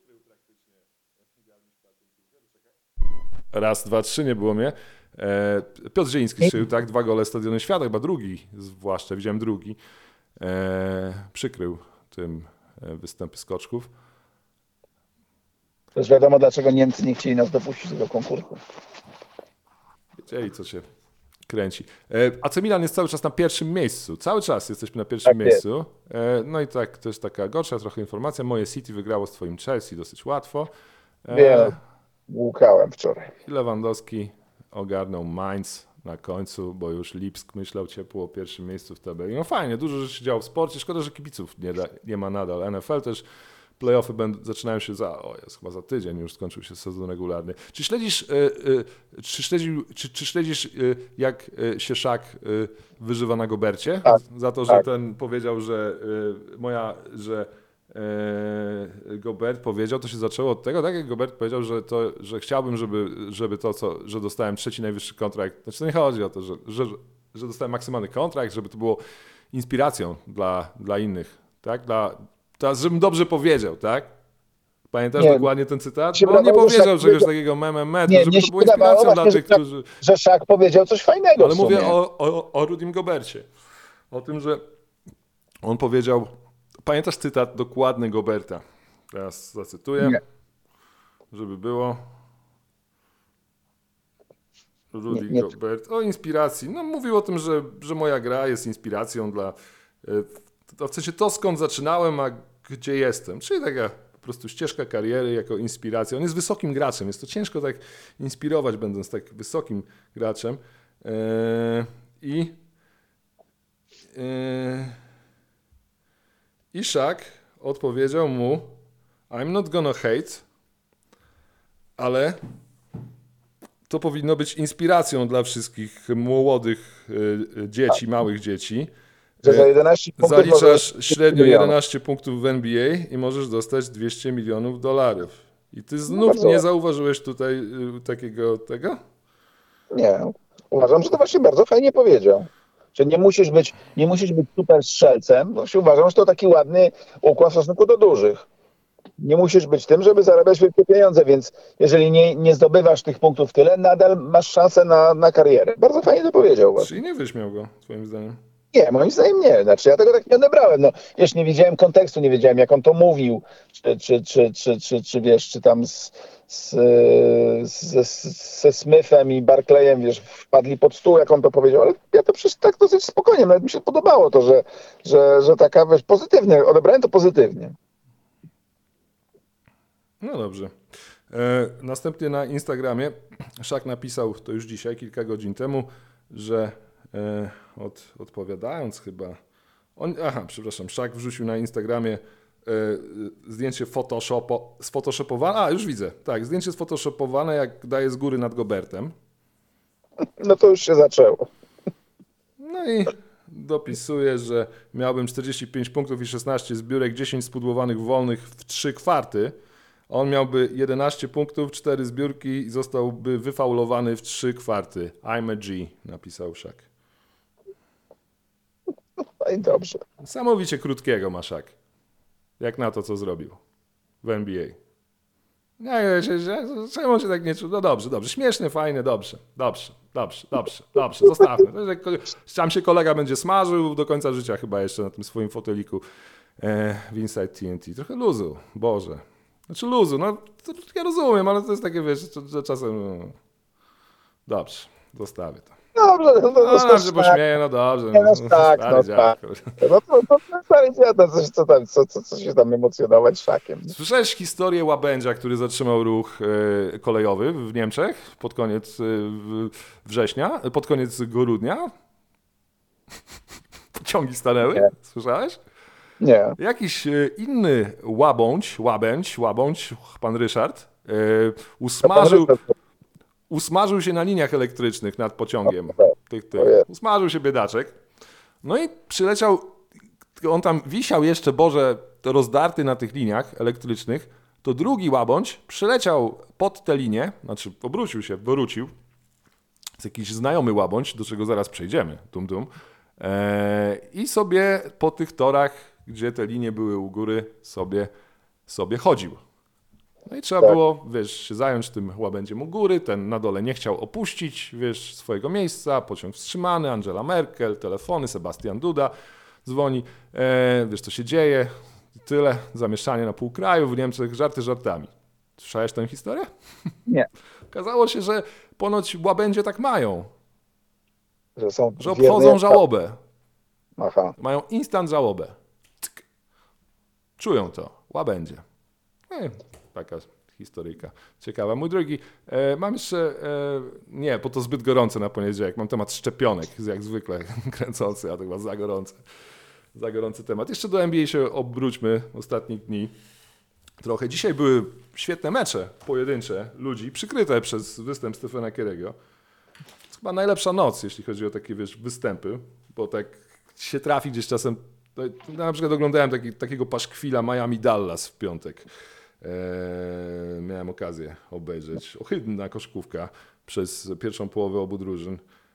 Raz, 2, 3 nie było mnie. Piotr Zieliński strzelił, tak, 2 gole Stadiony Świata, chyba drugi, zwłaszcza widziałem drugi. Przykrył tym występy skoczków. To już wiadomo, dlaczego Niemcy nie chcieli nas dopuścić do tego konkursu. Wiedzieli, co się kręci. AC Milan jest cały czas na pierwszym miejscu. Cały czas jesteśmy na pierwszym miejscu. No i tak, to jest taka gorsza trochę informacja. Moje City wygrało z twoim Chelsea dosyć łatwo. Wiem, łukałem wczoraj. I Lewandowski ogarnął Mainz na końcu, bo już Lipsk myślał ciepło o pierwszym miejscu w tabeli. No fajnie, dużo rzeczy się działo w sporcie. Szkoda, że kibiców nie ma nadal. NFL też, playoffy zaczynają się chyba za tydzień, już skończył się sezon regularny. Czy śledzisz jak się Szak wyżywa na Gobercie? Tak, Za to, że ten powiedział, że Gobert powiedział, to się zaczęło od tego, tak jak Gobert powiedział, że chciałbym, żeby że dostałem 3. najwyższy kontrakt. Znaczy to nie chodzi o to, że dostałem maksymalny kontrakt, żeby to było inspiracją dla innych, tak? Teraz, żebym dobrze powiedział, tak? Pamiętasz dokładnie ten cytat? Bo on nie powiedział czegoś takiego żeby to była inspiracją dla tych, którzy... Że Szak powiedział coś fajnego. Ale mówię o Rudim Gobercie. O tym, że on powiedział... Pamiętasz cytat dokładny Goberta? Teraz zacytuję, żeby było. Rudy nie. Gobert. O inspiracji. No mówił o tym, że moja gra jest inspiracją dla... W sensie to, skąd zaczynałem, a gdzie jestem. Czyli taka po prostu ścieżka kariery jako inspiracja. On jest wysokim graczem. Jest to ciężko tak inspirować, będąc tak wysokim graczem. I Shaq odpowiedział mu: I'm not gonna hate, ale to powinno być inspiracją dla wszystkich młodych dzieci, małych dzieci. Że za 11 punktów Zaliczasz możesz- średnio 11 punktów w NBA i możesz dostać $200 milionów. I ty znów nie zauważyłeś tutaj takiego tego? Nie. Uważam, że to właśnie bardzo fajnie powiedział. Że nie musisz być super strzelcem, bo się uważam, że to taki ładny układ w stosunku do dużych. Nie musisz być tym, żeby zarabiać wielkie pieniądze, więc jeżeli nie zdobywasz tych punktów tyle, nadal masz szansę na karierę. Bardzo fajnie to powiedział. Właśnie. Czyli nie wyśmiał go, twoim zdaniem. Nie, moim zdaniem nie. Znaczy, ja tego tak nie odebrałem. No, wiesz, nie wiedziałem kontekstu, nie wiedziałem, jak on to mówił, czy wiesz, czy tam ze Smithem i Barclayem, wiesz, wpadli pod stół, jak on to powiedział, ale ja to przecież tak dosyć spokojnie, nawet mi się podobało to, że taka, wiesz, pozytywnie, odebrałem to pozytywnie. No dobrze. Następnie na Instagramie Shaq napisał, to już dzisiaj, kilka godzin temu, że odpowiadając chyba... Shaq wrzucił na Instagramie zdjęcie sphotoshopowane. Już widzę. Tak, zdjęcie sphotoshopowane, jak daje z góry nad Gobertem. No to już się zaczęło. No i dopisuje, że miałbym 45 punktów i 16 zbiórek, 10 spudłowanych wolnych w 3 kwarty. On miałby 11 punktów, 4 zbiórki i zostałby wyfaulowany w 3 kwarty. I'm a G, napisał Shaq. No i dobrze. Samowicie krótkiego ma Shaq. Jak na to, co zrobił w NBA. Czemu on się tak nie czuł? No dobrze. Śmieszne, fajne, dobrze. Zostawmy. Tam się kolega będzie smażył do końca życia chyba jeszcze na tym swoim foteliku w Inside TNT. Trochę luzu, Boże. Znaczy luzu, no to ja rozumiem, ale to jest takie, wiesz, że czasem... Dobrze, zostawię to. Dobrze, No się pośmieję, no dobrze. Tak. Dziadko. No to stary dziad, co się tam emocjonować Szakiem. Słyszałeś historię łabędzia, który zatrzymał ruch kolejowy w Niemczech pod koniec września, pod koniec grudnia? Pociągi stanęły? Nie. Słyszałeś? Nie. Jakiś inny łabędź, pan Ryszard, usmażył się na liniach elektrycznych nad pociągiem. Usmażył się biedaczek. No i przyleciał, on tam wisiał jeszcze, Boże, rozdarty na tych liniach elektrycznych, to drugi łabędź przyleciał pod tę linię, znaczy wrócił, jest jakiś znajomy łabędź, do czego zaraz przejdziemy, i sobie po tych torach, gdzie te linie były u góry, sobie chodził. No i trzeba było, wiesz, się zająć tym łabędziem u góry, ten na dole nie chciał opuścić, wiesz, swojego miejsca, pociąg wstrzymany, Angela Merkel, telefony, Sebastian Duda dzwoni, wiesz, co się dzieje, tyle, zamieszanie na pół kraju w Niemczech, żarty żartami. Słyszałeś tę historię? Nie. Okazało się, że ponoć łabędzie tak mają, Że obchodzą żałobę. Aha. Mają instant żałobę. Cyk. Czują to, łabędzie. Taka historyjka ciekawa. Mój drogi, mam jeszcze, nie, bo to zbyt gorące na poniedziałek, mam temat szczepionek, jak zwykle kręcący, a to chyba za gorący temat. Jeszcze do NBA się obróćmy ostatnich dni trochę. Dzisiaj były świetne mecze pojedyncze ludzi, przykryte przez występ Stephena Curry'ego. To jest chyba najlepsza noc, jeśli chodzi o takie, wiesz, występy, bo tak się trafi gdzieś czasem. Na przykład oglądałem takiego paszkwila Miami-Dallas w piątek. Miałem okazję obejrzeć. Ohydna koszykówka przez pierwszą połowę obu drużyn.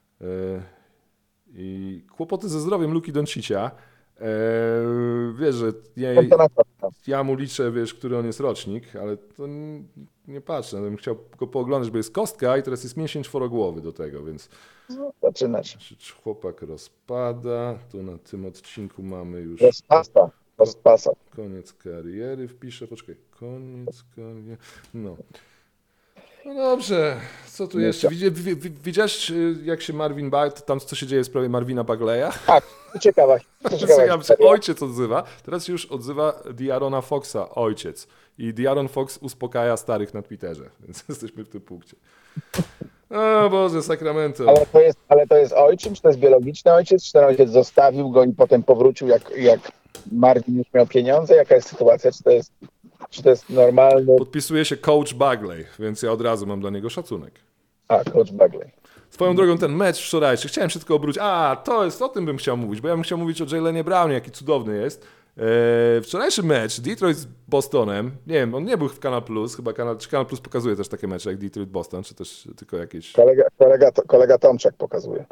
I kłopoty ze zdrowiem Luki Doncicia. Wiesz, że ja mu liczę, wiesz, który on jest rocznik, ale to nie patrzę. Bym chciał go pooglądać, bo jest kostka i teraz jest mięsień czworogłowy do tego, więc... Zaczyna się. Chłopak rozpada. Tu na tym odcinku mamy już... Rozpasa. Koniec kariery wpiszę. Poczekaj. Koniec kariery. No. No dobrze, co tu jeszcze? Widziałeś, jak się Marvin tam co się dzieje w sprawie Marvina Bagleya? Tak, ciekawa. Ojciec odzywa, teraz się już odzywa De'Arona Foxa, ojciec. I De'Aaron Fox uspokaja starych na Twitterze, więc jesteśmy w tym punkcie. O Boże, Sacramento. Ale to jest ojczym, czy to jest biologiczny ojciec, czy ten ojciec zostawił go i potem powrócił, jak Marvin już miał pieniądze? Jaka jest sytuacja? Czy to jest normalny... Podpisuje się Coach Bagley, więc ja od razu mam dla niego szacunek. Coach Bagley. Swoją drogą ten mecz wczorajszy, chciałem się tylko obrócić. O tym bym chciał mówić, bo ja bym chciał mówić o Jalenie Brownie, jaki cudowny jest. Wczorajszy mecz Detroit z Bostonem, nie wiem, on nie był w Kanal Plus, chyba Kanal Plus pokazuje też takie mecze jak Detroit-Boston, czy też tylko jakieś... Kolega Tomczak pokazuje.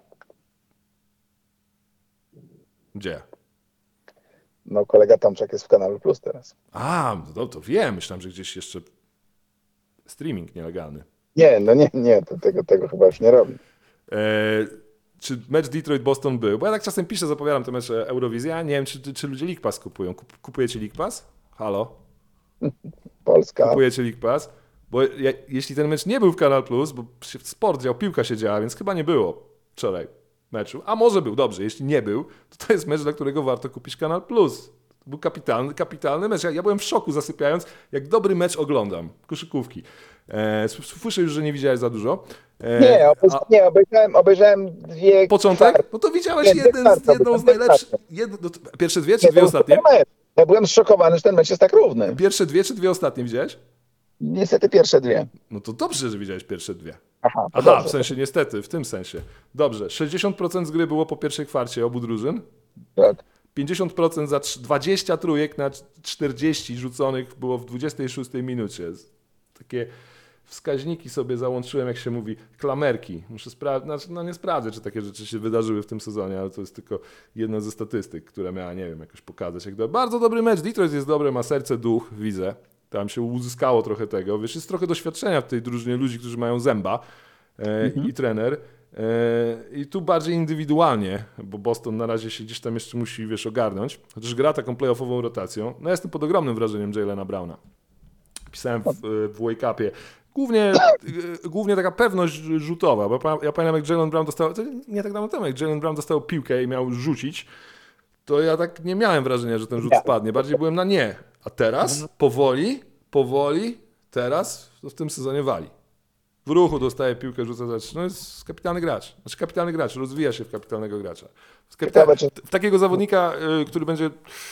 Gdzie? No kolega Tomczak jest w Kanalu Plus teraz. No to wiem, myślałem, że gdzieś jeszcze streaming nielegalny. Nie, tego chyba już nie robi. Czy mecz Detroit-Boston był? Bo ja tak czasem piszę, zapowiadam te mecze Eurowizji, a nie wiem, czy ludzie League Pass kupują. Kupujecie League Pass? Halo? Polska. Kupujecie League Pass? Bo jeśli ten mecz nie był w Kanal Plus, bo sport dział, piłka się działa, więc chyba nie było wczoraj meczu. A może był, dobrze, jeśli nie był, to jest mecz, dla którego warto kupić Kanal Plus. To był kapitalny mecz. Ja byłem w szoku zasypiając, jak dobry mecz oglądam. Koszykówki. Słyszę już, że nie widziałeś za dużo. Obejrzałem dwie... Początek? No to widziałeś jedną z najlepszych... Pierwsze dwie czy dwie ostatnie? Ja byłem zszokowany, że ten mecz jest tak równy. Pierwsze dwie czy dwie ostatnie widziałeś? Niestety pierwsze dwie. No to dobrze, że widziałeś pierwsze dwie. Dobrze. W sensie niestety, w tym sensie. Dobrze, 60% z gry było po pierwszej kwarcie obu drużyn. Tak. 50% za 20 trójek na 40 rzuconych było w 26 minucie. Takie wskaźniki sobie załączyłem, jak się mówi, klamerki. Muszę sprawdzić, nie sprawdzę, czy takie rzeczy się wydarzyły w tym sezonie, ale to jest tylko jedna ze statystyk, która miała, nie wiem, jakoś pokazać. Bardzo dobry mecz. Detroit jest dobry, ma serce, duch, widzę. Tam się uzyskało trochę tego. Wiesz, jest trochę doświadczenia w tej drużynie ludzi, którzy mają zęba i trener. I tu bardziej indywidualnie, bo Boston na razie się gdzieś tam jeszcze musi, ogarnąć. Chociaż gra taką playoffową rotacją. No jestem pod ogromnym wrażeniem Jalena Browna. Pisałem w Wake Upie. Głównie taka pewność rzutowa, bo ja pamiętam, jak Jalen Brown dostał, to nie tak dawno temu, jak Jalen Brown dostał piłkę i miał rzucić, to ja tak nie miałem wrażenia, że ten rzut spadnie. Bardziej byłem na nie. A teraz powoli, teraz w tym sezonie wali. W ruchu dostaje piłkę, rzuca za 3. No jest kapitalny gracz. Znaczy kapitalny gracz, rozwija się w kapitalnego gracza. W takiego zawodnika, który będzie...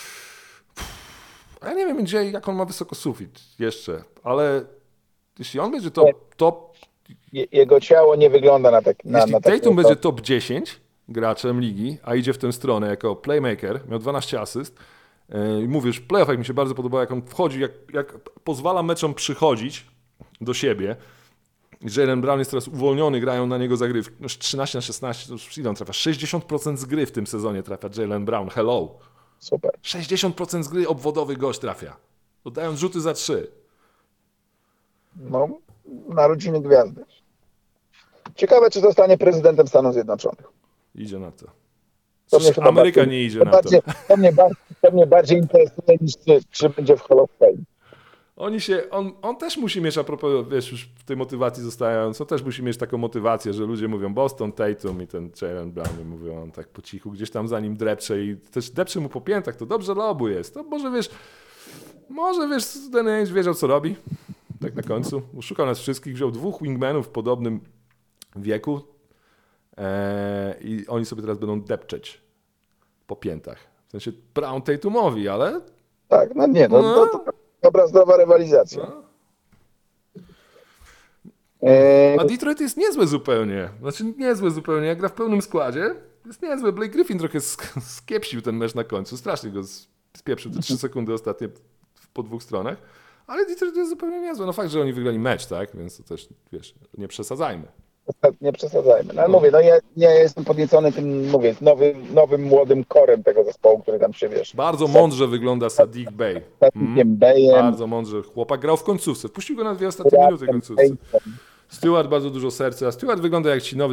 Ja nie wiem, jak on ma wysoko sufit jeszcze, ale jeśli on będzie top... Jego ciało nie wygląda na tak... Jeśli Tatum będzie top 10 graczem ligi, a idzie w tę stronę jako playmaker, miał 12 asyst, i mówisz, w playoffach mi się bardzo podoba, jak on wchodzi, jak pozwala meczom przychodzić do siebie. Jalen Brown jest teraz uwolniony, grają na niego zagrywki. No 13/16, to już ile on trafia? 60% z gry w tym sezonie trafia Jalen Brown. Hello. Super. 60% z gry obwodowy gość trafia. Dodając rzuty za 3. No, narodziny gwiazdy. Ciekawe, czy zostanie prezydentem Stanów Zjednoczonych. Idzie na to. Ameryka nie idzie na to. To mnie bardziej interesuje niż czy będzie w Hall of Fame. On też musi mieć, a propos, już w tej motywacji zostając, on też musi mieć taką motywację, że ludzie mówią Boston, Tatum i ten Jalen Brown, mówią on tak po cichu, gdzieś tam za nim drepcze i też depcze mu po piętach, to dobrze dla obu jest. To może wiesz, ten Ainge wiedział, co robi, tak na końcu. Szukał nas wszystkich, wziął 2 wingmanów w podobnym wieku i oni sobie teraz będą depczeć po piętach. W sensie Brown Tatumowi, ale... Tak, to dobra, zdrowa rywalizacja. No. A Detroit jest niezłe zupełnie. Znaczy niezłe zupełnie. Jak gra w pełnym składzie, jest niezłe. Blake Griffin trochę skiepsił ten mecz na końcu. Strasznie go spieprzył te 3 sekundy ostatnie po 2 stronach. Ale Detroit jest zupełnie niezłe. No fakt, że oni wygrali mecz, tak? Więc to też, nie przesadzajmy. Nie przesadzajmy. No ale mówię, ja jestem podniecony tym, nowym młodym korem tego zespołu, który tam się, Bardzo mądrze wygląda Saddiq Bey. Bayem. Bardzo mądrze. Chłopak grał w końcówce. Wpuścił go na 2 ostatnie minuty końcówce. Stewart bardzo dużo serca. Stewart wygląda jak ci nowy...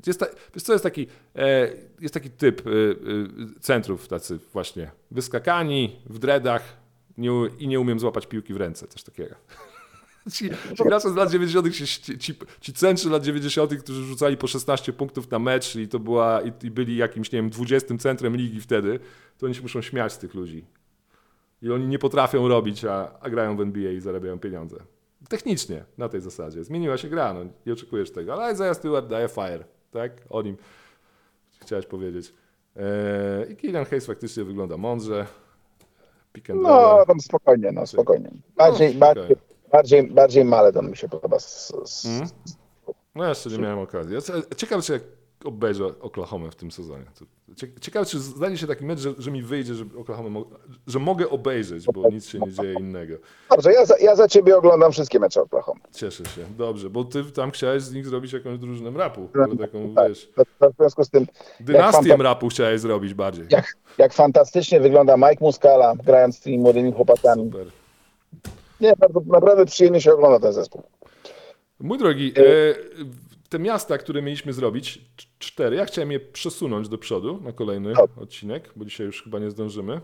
Jest taki typ centrów, tacy właśnie wyskakani, w dreadach i nie umiem złapać piłki w ręce. Coś takiego. Ci gracze z lat 90., ci centrzy lat 90., którzy rzucali po 16 punktów na mecz i to była i byli jakimś, nie wiem, 20 centrem ligi wtedy, to oni się muszą śmiać z tych ludzi. I oni nie potrafią robić, a grają w NBA i zarabiają pieniądze. Technicznie, na tej zasadzie. Zmieniła się gra, no, nie oczekujesz tego. Ale Isaiah Stewart daje fire, tak? O nim chciałeś powiedzieć. I Killian Hayes faktycznie wygląda mądrze. Pick and roll. No, tam spokojnie. Bardziej Maledon mi się podoba. No jeszcze nie miałem okazji. Ciekawe, czy jak obejrzę Oklahomę w tym sezonie. Ciekawe, czy znajdzie się taki mecz, że mi wyjdzie, że Oklahomę że mogę obejrzeć, bo nic się nie dzieje innego. Dobrze, ja za ciebie oglądam wszystkie mecze Oklahoma. Cieszę się. Dobrze, bo ty tam chciałeś z nich zrobić jakąś drużynę rapu. Taką, Tak, wiesz, w związku z tym dynastię rapu chciałeś zrobić bardziej. jak fantastycznie wygląda Mike Muscala grając z tymi młodymi chłopakami. Super. Nie, naprawdę przyjemnie się ogląda ten zespół. Mój drogi, te miasta, które mieliśmy zrobić, 4, ja chciałem je przesunąć do przodu na kolejny odcinek, bo dzisiaj już chyba nie zdążymy.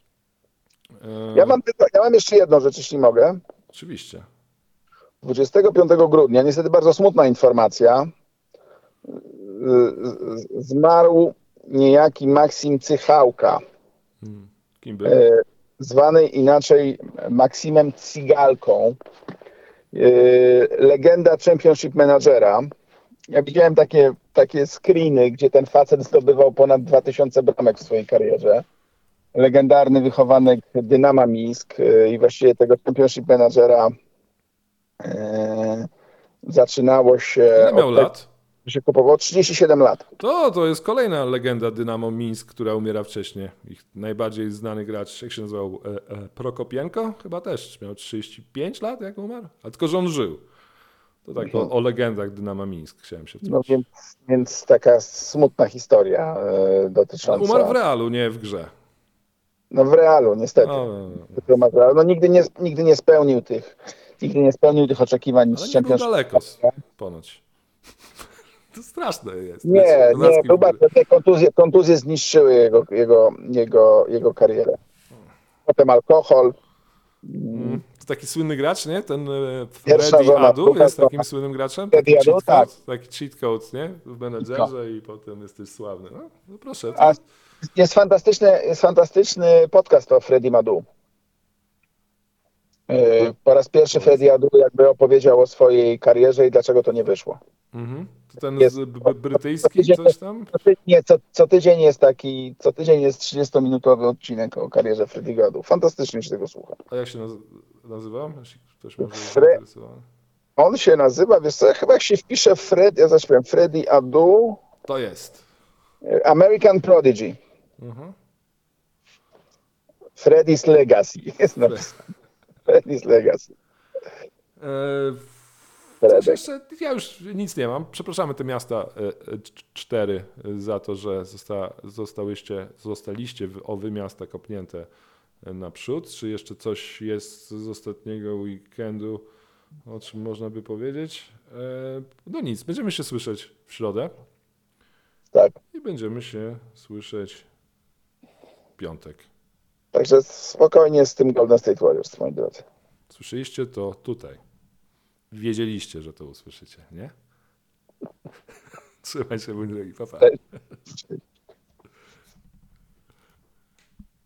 Ja mam jeszcze jedną rzecz, jeśli mogę. Oczywiście. 25 grudnia, niestety bardzo smutna informacja, zmarł niejaki Maksim Cychałka, Kim był? zwany inaczej Maksimem Cygalką, legenda Championship Managera. Ja widziałem takie screeny, gdzie ten facet zdobywał ponad 2000 bramek w swojej karierze. Legendarny wychowanek Dynama Mińsk i właściwie tego Championship Managera zaczynało się... Ile miał lat? Się kupowało 37 lat. To jest kolejna legenda Dynamo Mińsk, która umiera wcześniej. Ich najbardziej znany gracz, jak się nazywał, Prokopienko? Chyba też miał 35 lat, jak umarł. A tylko, że on żył. To tak o legendach Dynama Mińsk chciałem się wtrącić. No więc taka smutna historia dotycząca... Umarł w Realu, nie w grze. No w Realu, niestety. No nigdy nie spełnił tych oczekiwań Ale z nie był Championship. daleko ponoć. To straszne jest. Nie, był bardzo, te kontuzje zniszczyły jego karierę. Potem alkohol. To taki słynny gracz, nie? Ten Pierwsza Freddy żona, Adu jest takim słynnym graczem? Freddy Taki Adu, cheat code, tak. taki cheat code, nie? W menedżerze i potem jesteś sławny. No proszę. A jest fantastyczny podcast o Freddie Adu. Po raz pierwszy Freddie Adu jakby opowiedział o swojej karierze i dlaczego to nie wyszło. To ten Jest, brytyjski coś tam? Co tydzień jest 30-minutowy odcinek o karierze Freddiego Adu. Fantastycznie się tego słucha. A jak się nazywa? Jeśli ktoś może jest zainteresowany. On się nazywa, wiesz co, chyba jak się wpisze ja zaśpiewam Freddie Adu. To jest. American Prodigy. Freddy's Legacy jest napisane. Freddy's Legacy. Jeszcze, ja już nic nie mam. Przepraszamy te miasta 4 za to, że zostaliście o wy miasta kopnięte naprzód. Czy jeszcze coś jest z ostatniego weekendu, o czym można by powiedzieć? No nic, będziemy się słyszeć w środę. Tak. I będziemy się słyszeć w piątek. Także spokojnie z tym Golden State Warriors, moi drodzy. Słyszeliście to tutaj. Wiedzieliście, że to usłyszycie, nie? Trzymaj się, mój drogi, pa, pa.